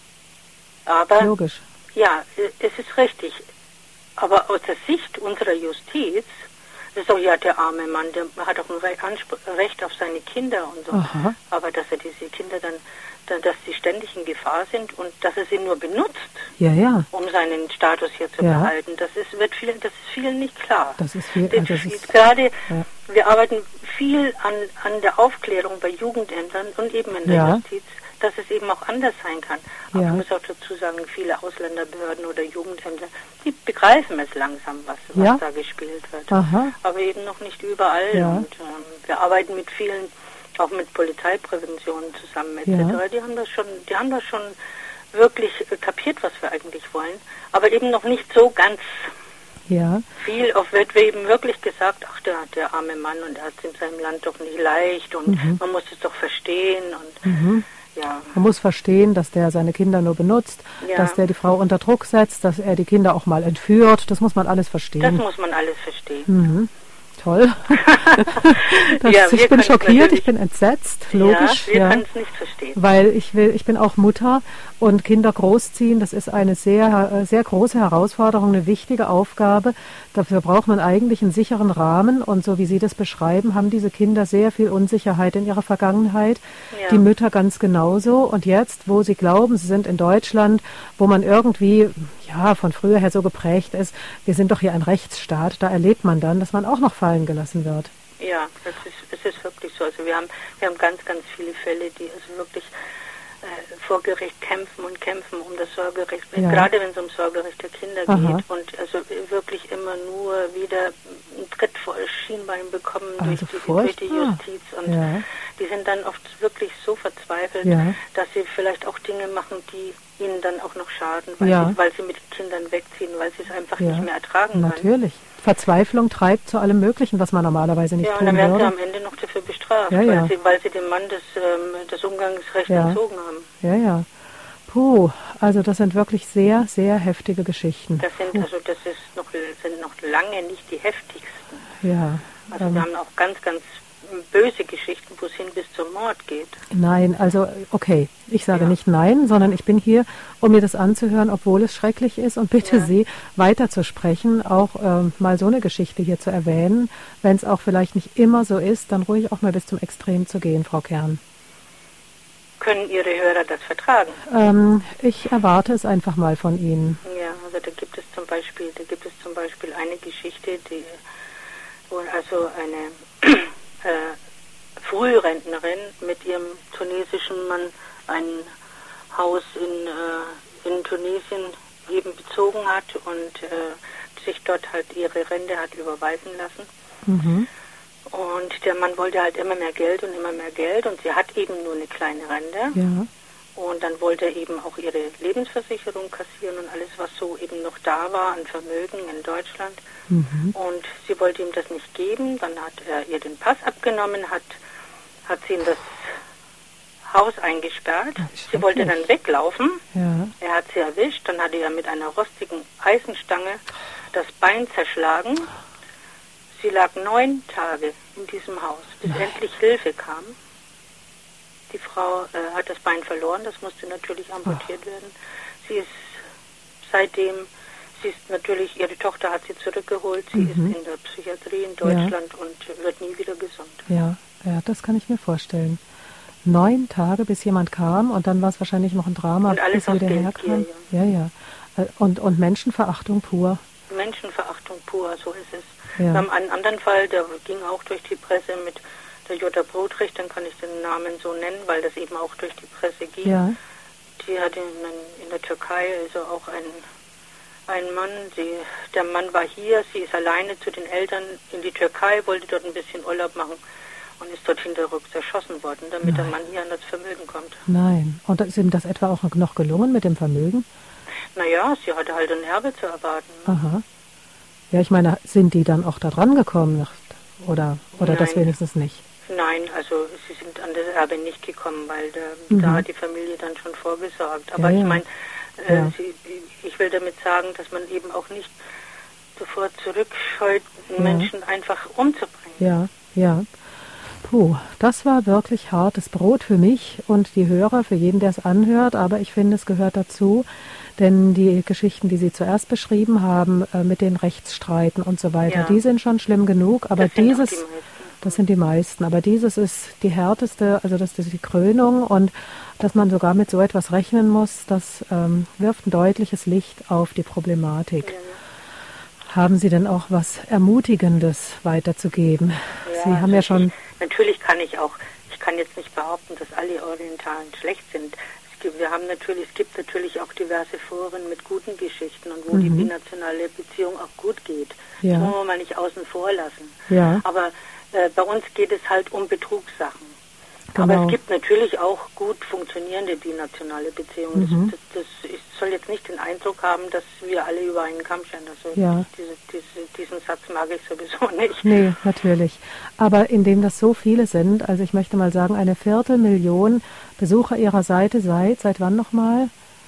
Aber, logisch. ja, es ist richtig. Aber aus der Sicht unserer Justiz ist doch, ja, der arme Mann, der hat doch ein Re- Anspr- Recht auf seine Kinder und so. Aha. Aber dass er diese Kinder dann, dann, dass sie ständig in Gefahr sind und dass er sie nur benutzt, Ja, ja. um seinen Status hier zu Ja. behalten, das ist, wird vielen, das ist vielen nicht klar. Das ist viel. Das Also das ist ist, gerade, ja. wir arbeiten viel an, an der Aufklärung bei Jugendämtern und eben in der Ja. Justiz, dass es eben auch anders sein kann. Aber Ja. ich muss auch dazu sagen, viele Ausländerbehörden oder Jugendämter, die begreifen es langsam, was, was Ja. da gespielt wird. Aha. Aber eben noch nicht überall. Ja. Und ähm, wir arbeiten mit vielen, auch mit Polizeiprävention zusammen et cetera. Ja. Die haben das schon, die haben das schon wirklich äh, kapiert, was wir eigentlich wollen. Aber eben noch nicht so ganz. Ja. Viel oft wird eben wirklich gesagt, ach, der, der arme Mann und er hat es in seinem Land doch nicht leicht und Mhm. man muss es doch verstehen und Mhm. ja. Man muss verstehen, dass der seine Kinder nur benutzt, Ja. dass der die Frau unter Druck setzt, dass er die Kinder auch mal entführt. Das muss man alles Das verstehen. muss man alles verstehen. Mhm. Toll. das, Ja, wir ich bin können schockiert, natürlich- ich bin entsetzt, logisch. Ja, wir ja. können es nicht verstehen. Weil ich will, ich bin auch Mutter und Kinder großziehen, das ist eine sehr, äh, sehr große Herausforderung, eine wichtige Aufgabe. Dafür braucht man eigentlich einen sicheren Rahmen und so wie Sie das beschreiben, haben diese Kinder sehr viel Unsicherheit in ihrer Vergangenheit. Ja. Die Mütter ganz genauso. Und jetzt, wo sie glauben, sie sind in Deutschland, wo man irgendwie, ja, von früher her so geprägt ist, wir sind doch hier ein Rechtsstaat, da erlebt man dann, dass man auch noch fallen gelassen wird. Ja, es ist, es ist wirklich so. Also wir haben, wir haben ganz, ganz viele Fälle, die also wirklich äh, vor Gericht kämpfen und kämpfen um das Sorgerecht, Ja. gerade wenn es um Sorgerecht der Kinder Aha. geht und also wirklich immer nur wieder einen Tritt vor das Schienbein bekommen Also durch, die, durch die furchtbar. Justiz und Ja. die sind dann oft wirklich so verzweifelt, Ja. dass sie vielleicht auch Dinge machen, die ihnen dann auch noch schaden, weil, Ja. sie, weil sie mit den Kindern wegziehen, weil sie es einfach Ja. nicht mehr ertragen können. Natürlich. Verzweiflung treibt zu allem Möglichen, was man normalerweise nicht Ja, und tun dann werden sie würde. am Ende noch dafür bestraft, Ja, ja. Weil, sie, weil sie dem Mann das, ähm, das Umgangsrecht Ja. entzogen haben. Ja, ja. Puh, also das sind wirklich sehr, sehr heftige Geschichten. Das sind also das ist noch sind noch lange nicht die heftigsten. Ja. Also ähm, wir haben auch ganz, ganz böse Geschichten, wo es hin bis zum Mord geht. Nein, also okay, ich sage Ja. nicht nein, sondern ich bin hier, um mir das anzuhören, obwohl es schrecklich ist und bitte Ja. Sie weiterzusprechen, auch ähm, mal so eine Geschichte hier zu erwähnen. Wenn es auch vielleicht nicht immer so ist, dann ruhig auch mal bis zum Extrem zu gehen, Frau Kern. Können Ihre Hörer das vertragen? Ähm, ich erwarte es einfach mal von Ihnen. Ja, also da gibt es zum Beispiel, da gibt es zum Beispiel eine Geschichte, die wo also eine äh, Frührentnerin mit ihrem tunesischen Mann ein Haus in, äh, in Tunesien eben bezogen hat und äh, sich dort halt ihre Rente hat überweisen lassen. Mhm. Und der Mann wollte halt immer mehr Geld und immer mehr Geld und sie hat eben nur eine kleine Rente. Ja. Und dann wollte er eben auch ihre Lebensversicherung kassieren und alles, was so eben noch da war an Vermögen in Deutschland. Mhm. Und sie wollte ihm das nicht geben. Dann hat er ihr den Pass abgenommen, hat, hat sie in das Haus eingesperrt. Ach, Sie wollte schrecklich. dann weglaufen. Ja. Er hat sie erwischt. Dann hatte er mit einer rostigen Eisenstange das Bein zerschlagen. Sie lag neun Tage in diesem Haus, bis Nein. endlich Hilfe kam. Die Frau äh, hat das Bein verloren, das musste natürlich amputiert werden. Sie ist seitdem, sie ist natürlich, ihre Tochter hat sie zurückgeholt, sie Mhm. ist in der Psychiatrie in Deutschland und wird nie wieder gesund. Ja, ja, das kann ich mir vorstellen. Neun Tage, bis jemand kam und dann war es wahrscheinlich noch ein Drama, Und alles bis er aus wieder Geldgier, herkam. Ja, ja. Äh, Und, und Menschenverachtung pur. Menschenverachtung pur, so ist es. Ja. Wir haben einen anderen Fall, der ging auch durch die Presse mit der Jutta Brodrich, dann kann ich den Namen so nennen, weil das eben auch durch die Presse ging. Ja. sie hat in, in der Türkei also auch einen, einen Mann, sie, der Mann war hier, sie ist alleine zu den Eltern in die Türkei, wollte dort ein bisschen Urlaub machen und ist dort hinterrücks erschossen worden, damit Nein. der Mann hier an das Vermögen kommt. Nein. Und ist ihm das etwa auch noch gelungen mit dem Vermögen? Naja, sie hatte halt ein Erbe zu erwarten. Aha. Ja, ich meine, sind die dann auch da dran gekommen? Oder, oder das wenigstens nicht? Nein, also sie sind an das Erbe nicht gekommen, weil da, mhm. da hat die Familie dann schon vorgesorgt. Aber ja, ja. ich meine, äh, ja. ich will damit sagen, dass man eben auch nicht sofort zurückscheut, ja. Menschen einfach umzubringen. Ja, ja. Puh, das war wirklich hartes Brot für mich und die Hörer, für jeden, der es anhört. Aber ich finde, es gehört dazu, denn die Geschichten, die Sie zuerst beschrieben haben, äh, mit den Rechtsstreiten und so weiter, ja. die sind schon schlimm genug. Aber das sind dieses, die das sind die meisten. Aber dieses ist die härteste, also das ist die Krönung und dass man sogar mit so etwas rechnen muss, das ähm, wirft ein deutliches Licht auf die Problematik. Ja. Haben Sie denn auch was Ermutigendes weiterzugeben? Ja, Sie haben ja schon... Natürlich kann ich auch, ich kann jetzt nicht behaupten, dass alle Orientalen schlecht sind. Es gibt, wir haben natürlich, es gibt natürlich auch diverse Foren mit guten Geschichten und wo mhm. die binationale Beziehung auch gut geht. Ja. Das wollen wir mal nicht außen vor lassen. Ja. Aber äh, bei uns geht es halt um Betrugssachen. Genau. Aber es gibt natürlich auch gut funktionierende binationale Beziehungen. Mhm. Das, das, das ich soll jetzt nicht den Eindruck haben, dass wir alle über einen Kamm scheren. Also ja. diese, diese, diesen Satz mag ich sowieso nicht. Nee, natürlich. Aber indem das so viele sind, also ich möchte mal sagen, eine Viertelmillion Besucher Ihrer Seite seit, seit wann nochmal?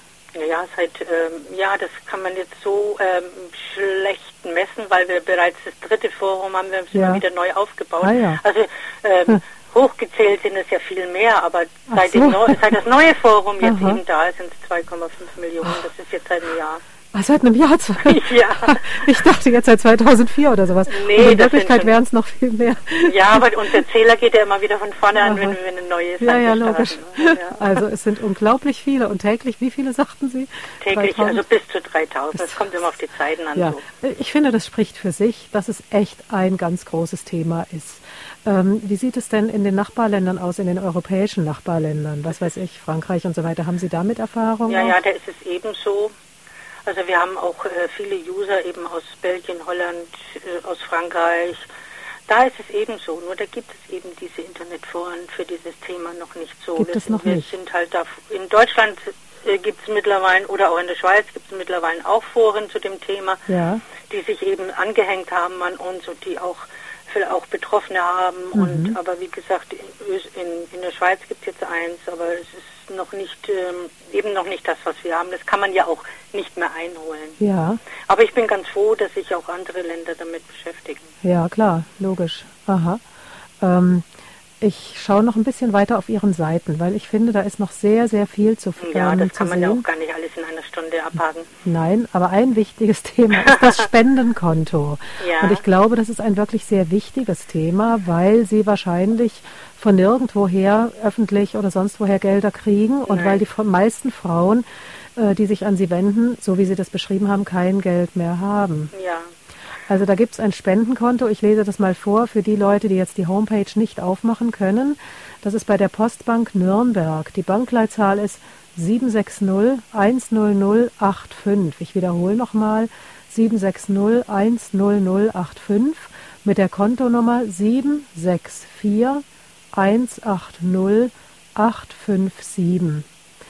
Ja, seit, ähm, ja, das kann man jetzt so ähm, schlecht messen, weil wir bereits das dritte Forum haben, wir haben es ja. immer wieder neu aufgebaut. Ah, ja. Also, ähm, hm. hochgezählt sind es ja viel mehr, aber seit, so. dem Neu- seit das neue Forum jetzt Aha. eben da ist, sind es zwei Komma fünf Millionen. Das ist jetzt seit einem Jahr. Ach, seit einem Jahr? Ja. Ich dachte jetzt seit zweitausendvier oder sowas. Nee, und in Wirklichkeit wären es noch viel mehr. Ja, aber unser Zähler geht ja immer wieder von vorne Aha. an, wenn wir eine neue Seite Ja, ja, logisch. Ja. Also es sind unglaublich viele. Und täglich, wie viele sagten Sie? Täglich, dreitausend? Also bis zu dreitausend. Das kommt immer auf die Zeiten an. Ja. So. Ich finde, das spricht für sich, dass es echt ein ganz großes Thema ist. Ähm, wie sieht es denn in den Nachbarländern aus, in den europäischen Nachbarländern? Was weiß ich, Frankreich und so weiter. Haben Sie damit Erfahrung? Ja, auch? ja, da ist es ebenso. Also wir haben auch äh, viele User eben aus Belgien, Holland, äh, aus Frankreich. Da ist es ebenso. Nur da gibt es eben diese Internetforen für dieses Thema noch nicht so. Gibt wir es sind, noch wir nicht? Sind halt da, in Deutschland äh, gibt es mittlerweile, oder auch in der Schweiz gibt es mittlerweile auch Foren zu dem Thema, ja. die sich eben angehängt haben an uns und die auch auch Betroffene haben. Mhm. Und aber wie gesagt, in, in, in der Schweiz gibt es jetzt eins, aber es ist noch nicht, ähm, eben noch nicht das, was wir haben. Das kann man ja auch nicht mehr einholen. Ja. Aber ich bin ganz froh, dass sich auch andere Länder damit beschäftigen. Ja, klar, logisch. Aha. Ähm, ich schaue noch ein bisschen weiter auf Ihren Seiten, weil ich finde, da ist noch sehr, sehr viel zu ähm, Ja, das kann man sehen. ja auch gar nicht alles in einer Stunde abhaken. Nein, aber ein wichtiges Thema ist das Spendenkonto. Ja. Und ich glaube, das ist ein wirklich sehr wichtiges Thema, weil Sie wahrscheinlich von nirgendwoher öffentlich oder sonst woher Gelder kriegen und Nein. weil die meisten Frauen, äh, die sich an Sie wenden, so wie Sie das beschrieben haben, kein Geld mehr haben. Ja. Also da gibt es ein Spendenkonto. Ich lese das mal vor für die Leute, die jetzt die Homepage nicht aufmachen können. Das ist bei der Postbank Nürnberg. Die Bankleitzahl ist sieben sechs null eins null null acht fünf. Ich wiederhole nochmal, sieben sechs null eins null null acht fünf mit der Kontonummer sieben sechs vier eins acht null acht fünf sieben.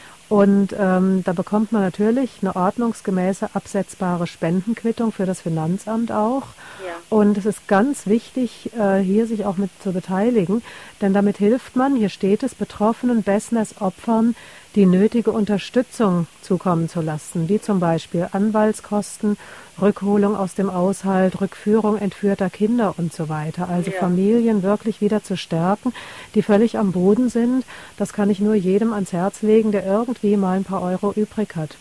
Und ähm, da bekommt man natürlich eine ordnungsgemäße absetzbare Spendenquittung für das Finanzamt auch. Ja. Und es ist ganz wichtig, äh, hier sich auch mit zu beteiligen, denn damit hilft man, hier steht es, betroffenen Business-Opfern die nötige Unterstützung zukommen zu lassen, wie zum Beispiel Anwaltskosten, Rückholung aus dem Aushalt, Rückführung entführter Kinder und so weiter. Also ja. Familien wirklich wieder zu stärken, die völlig am Boden sind. Das kann ich nur jedem ans Herz legen, der irgendwie mal ein paar Euro übrig hat.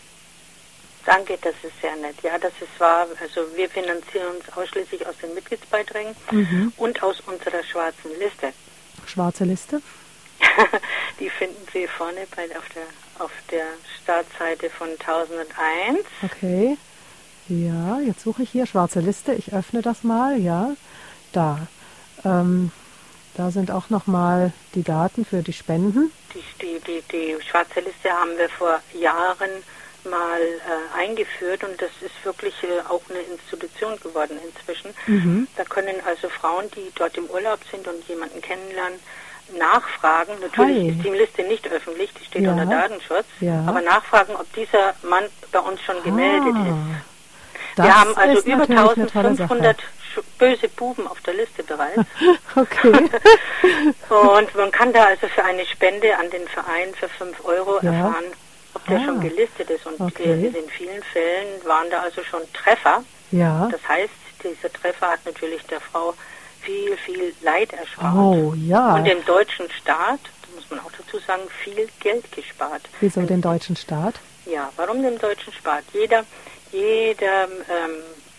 Danke, das ist sehr nett. Ja, das ist wahr. Also wir finanzieren uns ausschließlich aus den Mitgliedsbeiträgen mhm. und aus unserer schwarzen Liste. Schwarze Liste? Die finden Sie vorne bei, auf der auf der Startseite von tausendeins. Okay. Ja, jetzt suche ich hier schwarze Liste. Ich öffne das mal. Ja, da. Ähm, da sind auch nochmal die Daten für die Spenden. die, die, die, die schwarze Liste haben wir vor Jahren mal äh, eingeführt und das ist wirklich äh, auch eine Institution geworden inzwischen. Mhm. Da können also Frauen, die dort im Urlaub sind und jemanden kennenlernen, nachfragen. Natürlich Hi. ist die Liste nicht öffentlich, die steht ja. unter Datenschutz, ja. aber nachfragen, ob dieser Mann bei uns schon gemeldet ah, ist. Wir haben also über eintausendfünfhundert böse Buben auf der Liste bereits. Okay. Und man kann da also für eine Spende an den Verein für fünf Euro ja. erfahren, ob der ah, schon gelistet ist. Und okay. in vielen Fällen waren da also schon Treffer. Ja. Das heißt, dieser Treffer hat natürlich der Frau viel, viel Leid erspart. Oh, ja. Und dem deutschen Staat, da muss man auch dazu sagen, viel Geld gespart. Wieso den deutschen Staat? Ja, warum dem deutschen Staat? Jeder, jeder ähm,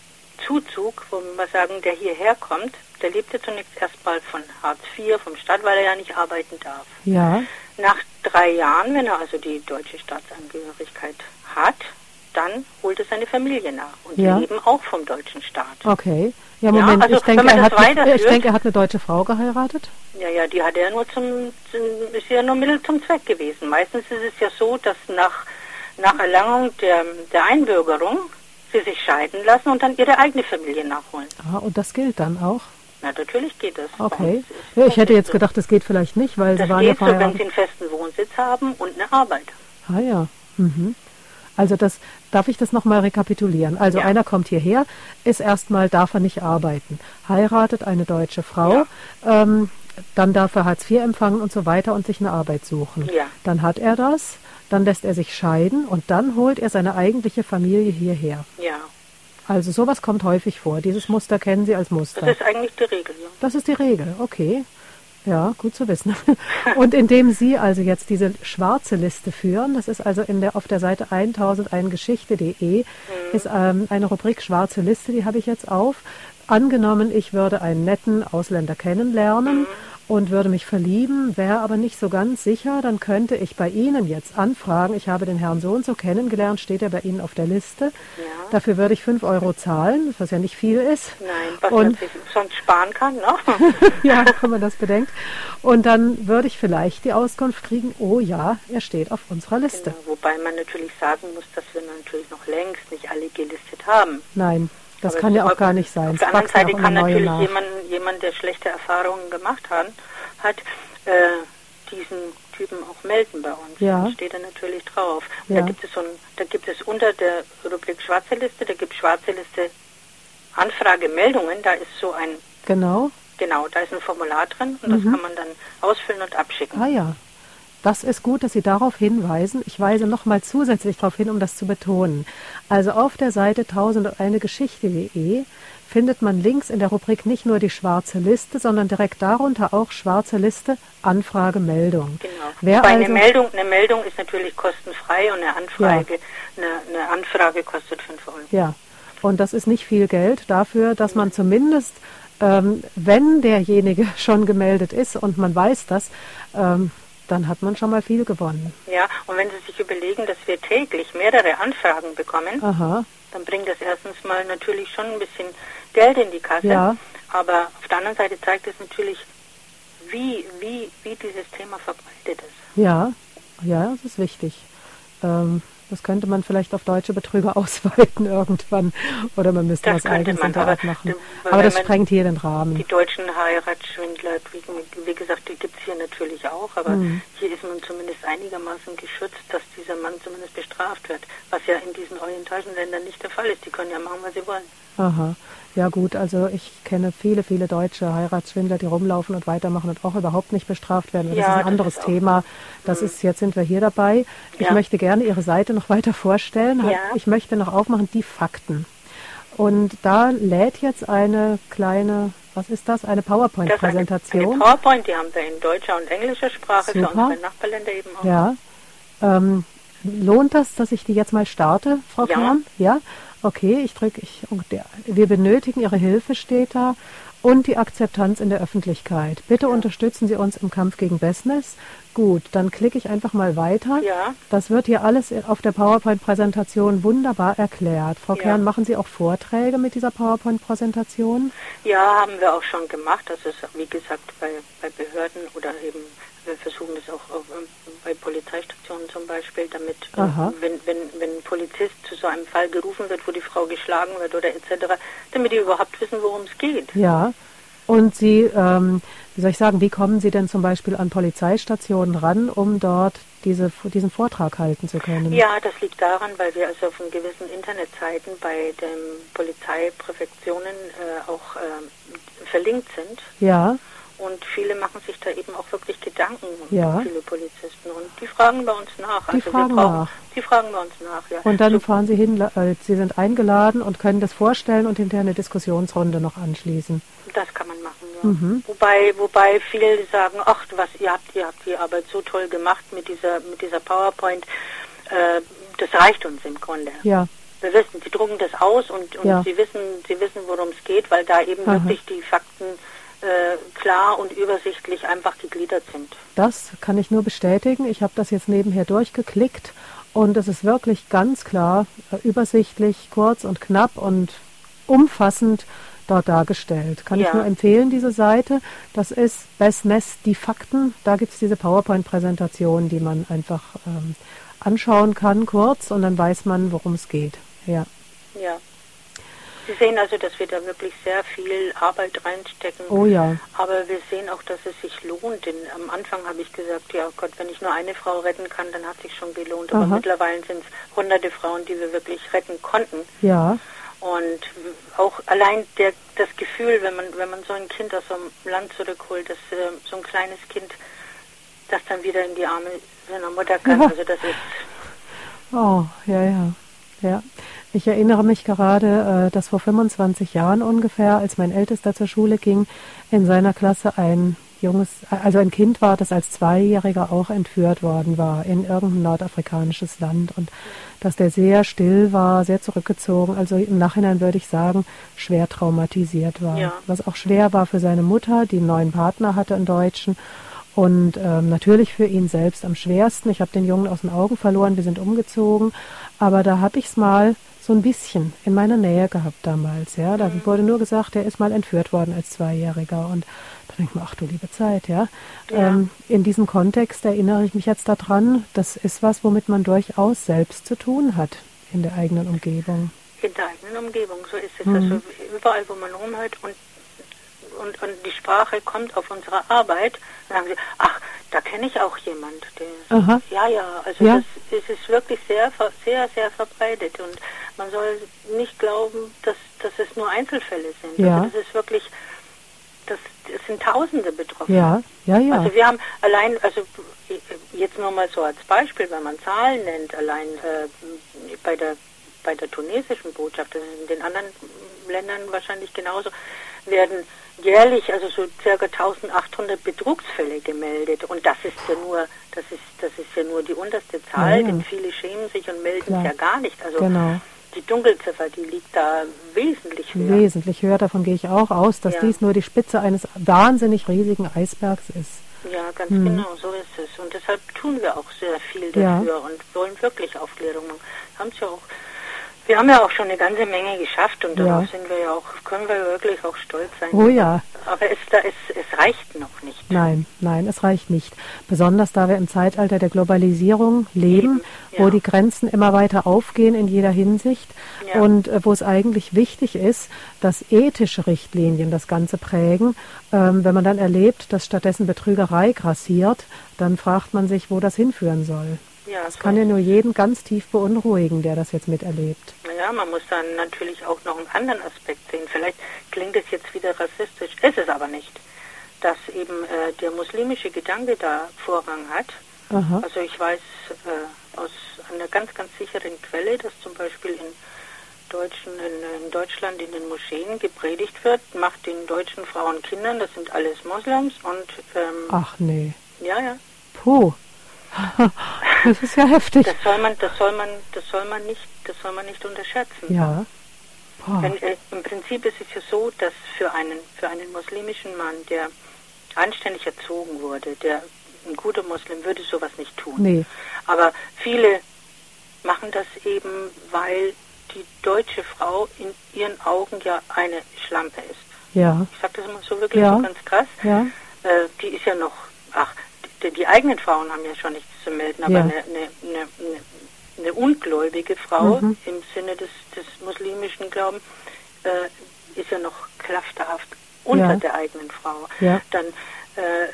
Zuzug, wo wir sagen, der hierher kommt, der lebt ja zunächst erstmal von Hartz vier, vom Staat, weil er ja nicht arbeiten darf. Ja. Nach drei Jahren, wenn er also die deutsche Staatsangehörigkeit hat, dann holt er seine Familie nach. Und ja. die leben auch vom deutschen Staat. Okay. Ja, Moment, ja, also, ich, denke, er hat eine, ich denke, er hat eine deutsche Frau geheiratet. Ja, ja, die hat er nur zum, zum ist ja nur Mittel zum Zweck gewesen. Meistens ist es ja so, dass nach, nach Erlangung der, der Einbürgerung sie sich scheiden lassen und dann ihre eigene Familie nachholen. Ah, und das gilt dann auch? Na, natürlich geht das. Okay. Ja, ich hätte jetzt gedacht, das geht vielleicht nicht, weil das sie waren geht ja vorher... so, wenn sie einen festen Wohnsitz haben und eine Arbeit. Ah ja, mhm. Also das, darf ich das nochmal rekapitulieren? Also ja. einer kommt hierher, ist erstmal, darf er nicht arbeiten, heiratet eine deutsche Frau, ja. ähm, dann darf er Hartz vier empfangen und so weiter und sich eine Arbeit suchen. Ja. Dann hat er das, dann lässt er sich scheiden und dann holt er seine eigentliche Familie hierher. Ja. Also sowas kommt häufig vor. Dieses Muster kennen Sie als Muster. Das ist eigentlich die Regel, ja. Das ist die Regel, okay. Ja, gut zu wissen. Und indem Sie also jetzt diese schwarze Liste führen, das ist also in der, auf der Seite eintausendeine Geschichte punkt de, mhm. ist ähm, eine Rubrik schwarze Liste, die habe ich jetzt auf. Angenommen, ich würde einen netten Ausländer kennenlernen mhm. und würde mich verlieben, wäre aber nicht so ganz sicher, dann könnte ich bei Ihnen jetzt anfragen, ich habe den Herrn so und so kennengelernt, steht er bei Ihnen auf der Liste. Ja. Dafür würde ich fünf Euro zahlen, was ja nicht viel ist. Nein, was und, man sich sonst sparen kann, ne? Ja, wenn man das bedenkt. Und dann würde ich vielleicht die Auskunft kriegen, oh ja, er steht auf unserer Liste. Genau, wobei man natürlich sagen muss, dass wir natürlich noch längst nicht alle gelistet haben. Nein. Das aber kann ja auch gar nicht sein. Auf der anderen Seite kann natürlich jemand, jemand, der schlechte Erfahrungen gemacht hat, hat äh, diesen Typen auch melden bei uns. Ja. Da steht er natürlich drauf. Ja. Da gibt es so ein, da gibt es unter der Rubrik Schwarze Liste, da gibt es Schwarze Liste Anfrage Meldungen, da ist so ein Genau. Genau, da ist ein Formular drin und mhm. das kann man dann ausfüllen und abschicken. Ah ja. Das ist gut, dass Sie darauf hinweisen. Ich weise nochmal zusätzlich darauf hin, um das zu betonen. Also auf der Seite eintausendundeine Geschichte punkt de findet man links in der Rubrik nicht nur die schwarze Liste, sondern direkt darunter auch schwarze Liste Anfrage Meldung. Genau. Wer Wobei also, eine Meldung, eine Meldung ist natürlich kostenfrei und eine Anfrage, ja. eine, eine Anfrage kostet fünf Euro. Ja, und das ist nicht viel Geld dafür, dass man zumindest, ähm, wenn derjenige schon gemeldet ist und man weiß das, ähm, dann hat man schon mal viel gewonnen. Ja, und wenn Sie sich überlegen, dass wir täglich mehrere Anfragen bekommen, Aha. dann bringt das erstens mal natürlich schon ein bisschen Geld in die Kasse. Ja. Aber auf der anderen Seite zeigt es natürlich, wie, wie, wie dieses Thema verbreitet ist. Ja, ja, das ist wichtig. Ähm, das könnte man vielleicht auf deutsche Betrüger ausweiten irgendwann. Oder man müsste das was eigenes Internet machen. Aber das sprengt hier den Rahmen. Die deutschen Heiratsschwindler, wie, wie gesagt, die gibt es hier natürlich auch. Aber mhm. hier ist man zumindest einigermaßen geschützt, dass dieser Mann zumindest bestraft wird. Was ja in diesen orientalischen Ländern nicht der Fall ist. Die können ja machen, was sie wollen. Aha. Ja gut, also ich kenne viele, viele deutsche Heiratsschwindler, die rumlaufen und weitermachen und auch überhaupt nicht bestraft werden. Das ja, ist ein anderes ist Thema. Das mhm. ist, jetzt sind wir hier dabei. Ich ja. möchte gerne Ihre Seite noch weiter vorstellen. Ja. Ich möchte noch aufmachen, die Fakten. Und da lädt jetzt eine kleine, was ist das? Eine PowerPoint-Präsentation. Eine, eine PowerPoint, die haben wir in deutscher und englischer Sprache Super. Für unsere Nachbarländer eben auch. Ja. Ähm, lohnt das, dass ich die jetzt mal starte, Frau ja. Kern? Ja. Okay, ich drücke, ich, wir benötigen Ihre Hilfe, steht da, und die Akzeptanz in der Öffentlichkeit. Bitte ja. unterstützen Sie uns im Kampf gegen Business. Gut, dann klicke ich einfach mal weiter. Ja. Das wird hier alles auf der PowerPoint-Präsentation wunderbar erklärt. Frau ja. Kern, machen Sie auch Vorträge mit dieser PowerPoint-Präsentation? Ja, haben wir auch schon gemacht. Das ist, wie gesagt, bei, bei Behörden oder eben wir versuchen das auch äh, bei Polizeistationen zum Beispiel, damit, äh, Aha. wenn, wenn, wenn ein Polizist zu so einem Fall gerufen wird, wo die Frau geschlagen wird oder et cetera, damit die überhaupt wissen, worum es geht. Ja, und Sie, ähm, wie soll ich sagen, wie kommen Sie denn zum Beispiel an Polizeistationen ran, um dort diese, diesen Vortrag halten zu können? Ja, das liegt daran, weil wir also auf gewissen Internetseiten bei den Polizeipräfektionen äh, auch äh, verlinkt sind. Ja. Und viele machen sich da eben auch wirklich Gedanken, ja. viele Polizisten. Und die fragen bei uns nach. Die also fragen wir brauchen, nach. Die fragen bei uns nach, ja. Und dann so, fahren Sie hin, äh, Sie sind eingeladen und können das vorstellen und hinterher eine Diskussionsrunde noch anschließen. Das kann man machen, ja. Mhm. Wobei, wobei viele sagen, ach, was ihr habt, ihr habt die Arbeit so toll gemacht mit dieser, mit dieser PowerPoint. Äh, das reicht uns im Grunde. Ja. Wir wissen, sie drucken das aus und, und ja. sie wissen, sie wissen, worum es geht, weil da eben Aha. wirklich die Fakten äh, klar und übersichtlich einfach gegliedert sind. Das kann ich nur bestätigen. Ich habe das jetzt nebenher durchgeklickt und es ist wirklich ganz klar, äh, übersichtlich, kurz und knapp und umfassend dort dargestellt. Kann ja. ich nur empfehlen, diese Seite. Das ist Besmes die Fakten. Da gibt es diese PowerPoint-Präsentation, die man einfach ähm, anschauen kann, kurz, und dann weiß man, worum es geht. Ja. Ja. Sie sehen also, dass wir da wirklich sehr viel Arbeit reinstecken. Oh ja. Aber wir sehen auch, dass es sich lohnt. Denn am Anfang habe ich gesagt, ja Gott, wenn ich nur eine Frau retten kann, dann hat es sich schon gelohnt. Aber Aha. mittlerweile sind es hunderte Frauen, die wir wirklich retten konnten. Ja. Und auch allein der, das Gefühl, wenn man, wenn man so ein Kind aus so einem Land zurückholt, dass äh, so ein kleines Kind, das dann wieder in die Arme seiner Mutter kann, ja. also das ist... Oh, ja, ja, ja. Ich erinnere mich gerade, äh, dass vor fünfundzwanzig Jahren ungefähr, als mein Ältester zur Schule ging, in seiner Klasse ein junges, also ein Kind war, das als Zweijähriger auch entführt worden war in irgendein nordafrikanisches Land, und dass der sehr still war, sehr zurückgezogen, also im Nachhinein würde ich sagen, schwer traumatisiert war. Ja. Was auch schwer war für seine Mutter, die einen neuen Partner hatte, einen Deutschen, und ähm, natürlich für ihn selbst am schwersten. Ich habe den Jungen aus den Augen verloren, wir sind umgezogen, aber da habe ich es mal so ein bisschen in meiner Nähe gehabt damals. Ja, da mhm. wurde nur gesagt, er ist mal entführt worden als Zweijähriger, und da denke ich mir, ach du liebe Zeit, ja. ja. Ähm, in diesem Kontext erinnere ich mich jetzt daran, das ist was, womit man durchaus selbst zu tun hat in der eigenen Umgebung. In der eigenen Umgebung, so ist es. Mhm. Also überall, wo man rumhört und Und, und die Sprache kommt auf unsere Arbeit, dann sagen sie, ach, da kenne ich auch jemand. Der, Aha. Ja, ja, also ja. Das, es ist wirklich sehr, sehr, sehr verbreitet, und man soll nicht glauben, dass, dass es nur Einzelfälle sind. Ja. Also das ist wirklich, das, es sind Tausende betroffen. Ja, ja, ja. Also wir haben allein, also jetzt nur mal so als Beispiel, wenn man Zahlen nennt, allein äh, bei der bei der tunesischen Botschaft, das ist in den anderen Ländern wahrscheinlich genauso, werden jährlich also so circa eintausendachthundert Betrugsfälle gemeldet, und das ist ja nur, das ist, das ist ja nur die unterste Zahl, ja, ja. denn viele schämen sich und melden Klar. es ja gar nicht. Also genau. Die Dunkelziffer, die liegt da wesentlich höher. Wesentlich höher, davon gehe ich auch aus, dass ja. dies nur die Spitze eines wahnsinnig riesigen Eisbergs ist. Ja, ganz hm. genau, so ist es. Und deshalb tun wir auch sehr viel dafür ja. und wollen wirklich Aufklärung machen. Haben's ja auch Wir haben ja auch schon eine ganze Menge geschafft, und darauf ja. sind wir ja auch, können wir wirklich auch stolz sein. Oh ja. Aber es, da, es, es reicht noch nicht. Nein, nein, es reicht nicht. Besonders da wir im Zeitalter der Globalisierung leben, ja. wo die Grenzen immer weiter aufgehen in jeder Hinsicht, ja. und äh, wo es eigentlich wichtig ist, dass ethische Richtlinien das Ganze prägen. Ähm, wenn man dann erlebt, dass stattdessen Betrügerei grassiert, dann fragt man sich, wo das hinführen soll. Ja, das so kann ja nur jeden ganz tief beunruhigen, der das jetzt miterlebt. Naja, man muss dann natürlich auch noch einen anderen Aspekt sehen. Vielleicht klingt es jetzt wieder rassistisch, ist es aber nicht. Dass eben äh, der muslimische Gedanke da Vorrang hat. Aha. Also ich weiß äh, aus einer ganz, ganz sicheren Quelle, dass zum Beispiel in, Deutschen, in, in Deutschland in den Moscheen gepredigt wird, macht den deutschen Frauen Kindern, das sind alles Moslems, und ähm, ach nee. Ja, ja. Puh. Das ist ja heftig. Das soll man, das soll man, das soll man nicht, das soll man nicht unterschätzen. Ja. Wenn, äh, Im Prinzip ist es ja so, dass für einen, für einen muslimischen Mann, der anständig erzogen wurde, der ein guter Muslim, würde sowas nicht tun. Nee. Aber viele machen das eben, weil die deutsche Frau in ihren Augen ja eine Schlampe ist. Ja. Ich sage das immer so wirklich ja. so ganz krass. Ja. Äh, die ist ja noch, ach, die, die eigenen Frauen haben ja schon nichts zu melden, aber ja. eine, eine, eine, eine ungläubige Frau mhm. im Sinne des, des muslimischen Glaubens äh, ist ja noch klafterhaft unter ja. der eigenen Frau. Ja. Dann äh,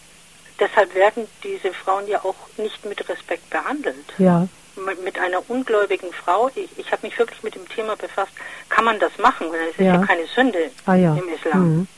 deshalb werden diese Frauen ja auch nicht mit Respekt behandelt. Ja. Mit, mit einer ungläubigen Frau, ich, ich habe mich wirklich mit dem Thema befasst, kann man das machen? Das ist ja, ja keine Sünde ah, ja. im Islam. Mhm.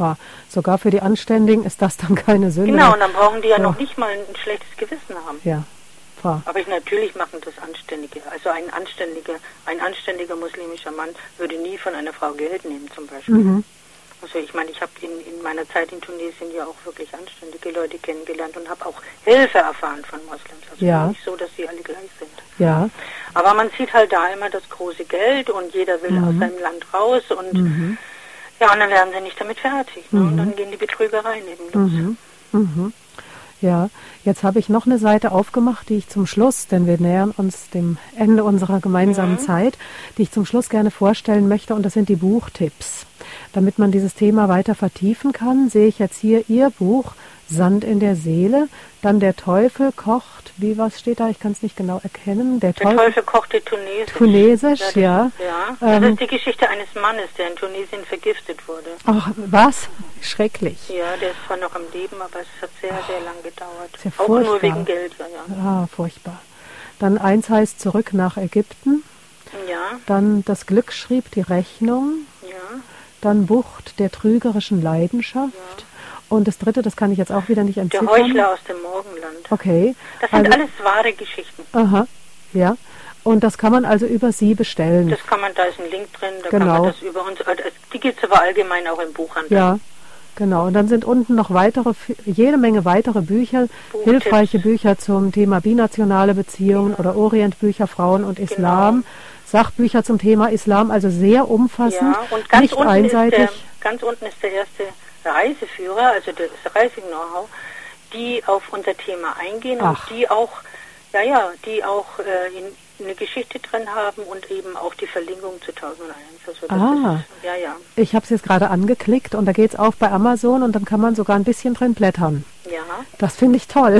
Sogar für die Anständigen ist das dann keine Sünde. Genau, und dann brauchen die ja, ja. noch nicht mal ein, ein schlechtes Gewissen haben. Ja. Pah. Aber ich, natürlich machen das Anständige. Also ein anständiger, ein anständiger muslimischer Mann würde nie von einer Frau Geld nehmen zum Beispiel. Mhm. Also ich meine, ich habe in, in meiner Zeit in Tunesien ja auch wirklich anständige Leute kennengelernt und habe auch Hilfe erfahren von Moslems. Also ja. nicht so, dass sie alle gleich sind. Ja. Aber man sieht halt da immer das große Geld und jeder will mhm. aus seinem Land raus und mhm. ja, und dann werden sie nicht damit fertig. Ne? Mhm. Und dann gehen die Betrügereien eben los. Mhm. Mhm. Ja, jetzt habe ich noch eine Seite aufgemacht, die ich zum Schluss, denn wir nähern uns dem Ende unserer gemeinsamen mhm. Zeit, die ich zum Schluss gerne vorstellen möchte, und das sind die Buchtipps. Damit man dieses Thema weiter vertiefen kann, sehe ich jetzt hier Ihr Buch Sand in der Seele, dann Der Teufel kocht, wie was steht da, ich kann es nicht genau erkennen. Der, der Teufel, Teufel kochte Tunesisch. Tunesisch, ja. Das, ja. Das ähm, ist die Geschichte eines Mannes, der in Tunesien vergiftet wurde. Ach, was? Schrecklich. Ja, der ist zwar noch am Leben, aber es hat sehr, sehr lang gedauert. Ist ja auch furchtbar. Nur wegen Geld, ja, ja. Ah, furchtbar. Dann eins heißt Zurück nach Ägypten. Ja. Dann Das Glück schrieb die Rechnung. Ja. Dann Bucht der trügerischen Leidenschaft. Ja. Und das dritte, das kann ich jetzt auch wieder nicht entziffern. Der Heuchler aus dem Morgenland. Okay. Das sind also alles wahre Geschichten. Aha, ja. Und das kann man also über Sie bestellen. Das kann man, da ist ein Link drin, da genau. kann man das über uns, die gibt es aber allgemein auch im Buchhandel. Ja, genau. Und dann sind unten noch weitere, jede Menge weitere Bücher, Buchtipps. Hilfreiche Bücher zum Thema binationale Beziehungen ja. oder Orientbücher, Frauen und Islam. Genau. Sachbücher zum Thema Islam, also sehr umfassend, ja, und ganz nicht unten einseitig. Ist der, ganz unten ist der erste Reiseführer, also das Reise-Know-how, die auf unser Thema eingehen Ach. und die auch, ja, ja, die auch äh, in, eine Geschichte drin haben und eben auch die Verlinkung zu tausendeins. Also das ah, ist, ja, ja. Ich habe es jetzt gerade angeklickt und da geht es auf bei Amazon und dann kann man sogar ein bisschen drin blättern. Ja. Das finde ich toll.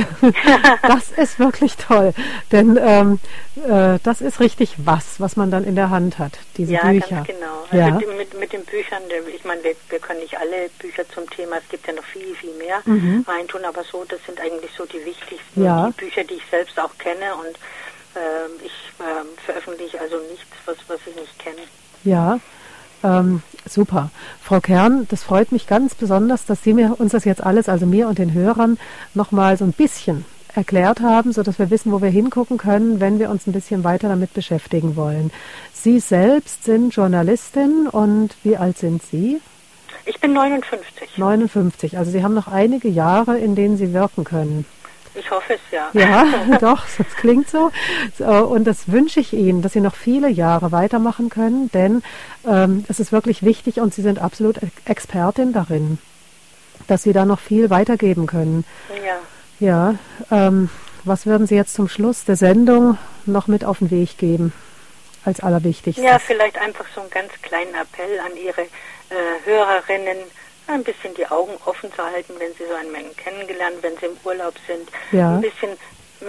Das ist wirklich toll. Denn ähm, äh, das ist richtig was, was man dann in der Hand hat, diese ja, Bücher. Ja, ganz genau. Also ja. mit, mit, mit den Büchern, ich meine, wir, wir können nicht alle Bücher zum Thema, es gibt ja noch viel, viel mehr mhm. reintun, aber so, das sind eigentlich so die wichtigsten ja. die Bücher, die ich selbst auch kenne und äh, ich äh, veröffentliche also nichts, was, was ich nicht kenne. Ja, Ähm, super. Frau Kern, das freut mich ganz besonders, dass Sie mir uns das jetzt alles, also mir und den Hörern, nochmal so ein bisschen erklärt haben, sodass wir wissen, wo wir hingucken können, wenn wir uns ein bisschen weiter damit beschäftigen wollen. Sie selbst sind Journalistin und wie alt sind Sie? Ich bin neunundfünfzig. neunundfünfzig, also Sie haben noch einige Jahre, in denen Sie wirken können. Ich hoffe es, ja. Ja, doch, das klingt so. Und das wünsche ich Ihnen, dass Sie noch viele Jahre weitermachen können, denn ähm, es ist wirklich wichtig und Sie sind absolut Expertin darin, dass Sie da noch viel weitergeben können. Ja. Ja, ähm, was würden Sie jetzt zum Schluss der Sendung noch mit auf den Weg geben, als allerwichtigstes? Ja, vielleicht einfach so einen ganz kleinen Appell an Ihre äh, Hörerinnen, ein bisschen die Augen offen zu halten, wenn Sie so einen Mann kennengelernt, wenn Sie im Urlaub sind. Ja. Ein bisschen mh,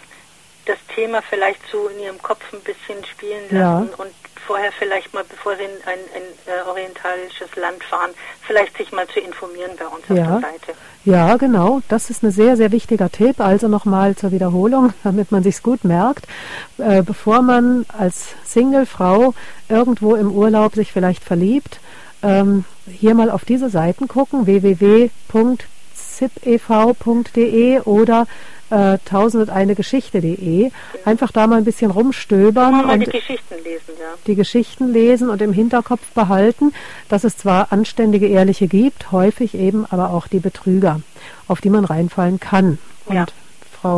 das Thema vielleicht so in Ihrem Kopf ein bisschen spielen lassen ja. und vorher vielleicht mal, bevor Sie in ein, ein äh, orientalisches Land fahren, vielleicht sich mal zu informieren bei uns ja. auf der Seite. Ja, genau. Das ist ein sehr, sehr wichtiger Tipp. Also nochmal zur Wiederholung, damit man sich's gut merkt. Äh, bevor man als Single-Frau irgendwo im Urlaub sich vielleicht verliebt, ähm, hier mal auf diese Seiten gucken, w w w punkt zipev punkt de oder äh, tausendundeine Geschichte punkt de. Einfach da mal ein bisschen rumstöbern und mal und die Geschichten lesen, ja. die Geschichten lesen und im Hinterkopf behalten, dass es zwar anständige, ehrliche gibt, häufig eben aber auch die Betrüger, auf die man reinfallen kann. Und ja. Frau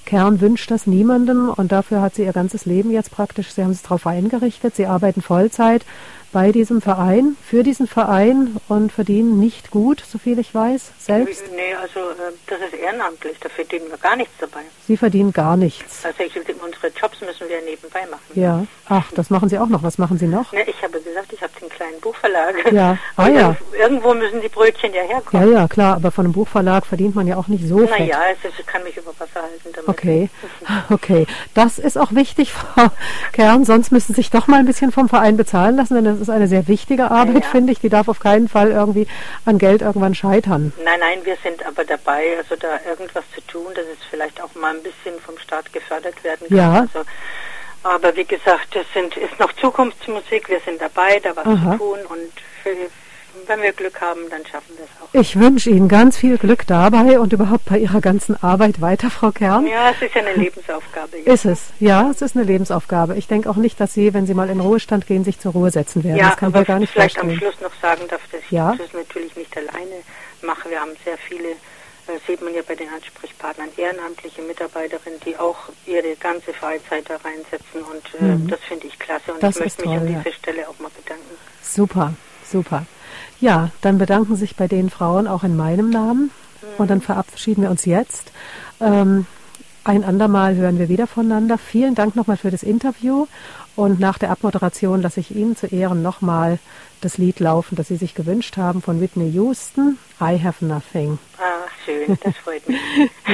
Kern wünscht das niemandem und dafür hat sie ihr ganzes Leben jetzt praktisch, sie haben es darauf eingerichtet, sie arbeiten Vollzeit bei diesem Verein, für diesen Verein und verdienen nicht gut, so viel ich weiß, selbst. Nee, also das ist ehrenamtlich, da verdienen wir gar nichts dabei. Sie verdienen gar nichts. Also ich, unsere Jobs müssen wir nebenbei machen. Ja, ach, das machen Sie auch noch. Was machen Sie noch? Ne, ich habe gesagt, ich habe den kleinen Buchverlag. Ja, ah ja. Irgendwo müssen die Brötchen ja herkommen. Ja, ja, klar, aber von einem Buchverlag verdient man ja auch nicht so viel. Naja, also ich kann mich über Wasser halten damit. Okay, okay. Das ist auch wichtig, Frau Kern, sonst müssen Sie sich doch mal ein bisschen vom Verein bezahlen lassen, denn das ist eine sehr wichtige Arbeit, ja, ja. finde ich. Die darf auf keinen Fall irgendwie an Geld irgendwann scheitern. Nein, nein, wir sind aber dabei, also da irgendwas zu tun, dass es vielleicht auch mal ein bisschen vom Staat gefördert werden kann. Ja. Also, aber wie gesagt, das sind, ist noch Zukunftsmusik, wir sind dabei, da was Aha. zu tun und für, wenn wir Glück haben, dann schaffen wir es auch. Ich wünsche Ihnen ganz viel Glück dabei und überhaupt bei Ihrer ganzen Arbeit weiter, Frau Kern. Ja, es ist ja eine Lebensaufgabe. Jetzt. Ist es, ja, es ist eine Lebensaufgabe. Ich denke auch nicht, dass Sie, wenn Sie mal in Ruhestand gehen, sich zur Ruhe setzen werden. Ja, das kann aber ich mir gar nicht vielleicht vorstellen. am Schluss noch sagen darf, dass ich ja? das natürlich nicht alleine mache. Wir haben sehr viele, äh, sieht man ja bei den Ansprechpartnern, ehrenamtliche Mitarbeiterinnen, die auch ihre ganze Freizeit da reinsetzen und äh, mhm. das finde ich klasse und das ich möchte toll, mich an ja. dieser Stelle auch mal bedanken. Super, super. Ja, dann bedanken sich bei den Frauen auch in meinem Namen mhm. und dann verabschieden wir uns jetzt. Ähm, ein andermal hören wir wieder voneinander. Vielen Dank nochmal für das Interview und nach der Abmoderation lasse ich Ihnen zu Ehren nochmal das Lied laufen, das Sie sich gewünscht haben von Whitney Houston, I Have Nothing. Ah, schön, das freut mich.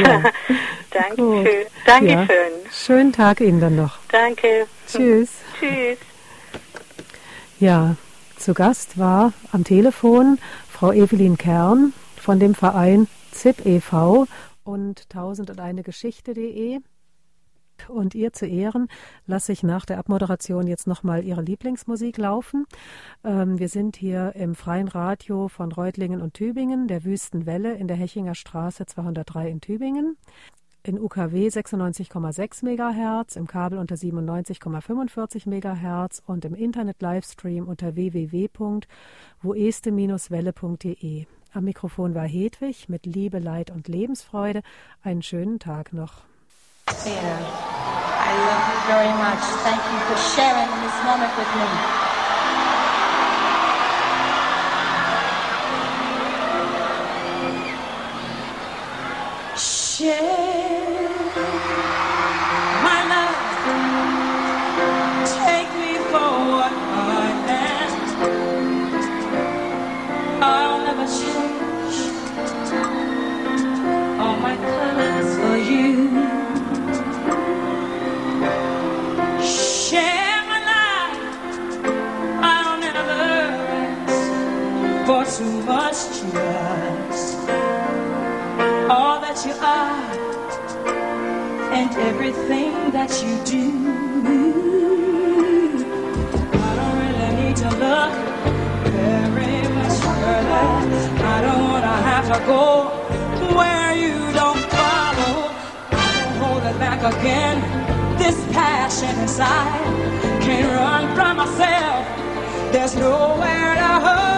Danke schön. Danke ja. schön. Schönen Tag Ihnen dann noch. Danke. Tschüss. Tschüss. Ja, zu Gast war am Telefon Frau Evelyn Kern von dem Verein Z I P e V und tausendundeine Geschichte punkt de. Und ihr zu Ehren lasse ich nach der Abmoderation jetzt nochmal ihre Lieblingsmusik laufen. Ähm, wir sind hier im freien Radio von Reutlingen und Tübingen, der Wüstenwelle in der Hechinger Straße zweihundertdrei in Tübingen. In U K W sechsundneunzig Komma sechs Megahertz, im Kabel unter siebenundneunzig Komma fünfundvierzig Megahertz und im Internet-Livestream unter w w w punkt woeste welle punkt de. Am Mikrofon war Hedwig mit Liebe, Leid und Lebensfreude. Einen schönen Tag noch. I love you very much. Thank you for sharing this moment with me. Share my love. Take me for what I am. I'll never change all my colors for you. Share my life. I'll never ask for too much trust. All that you are and everything that you do. I don't really need to look very much further. I don't want to have to go where you don't follow. I won't hold it back again. This passion inside can't run from myself. There's nowhere to hide.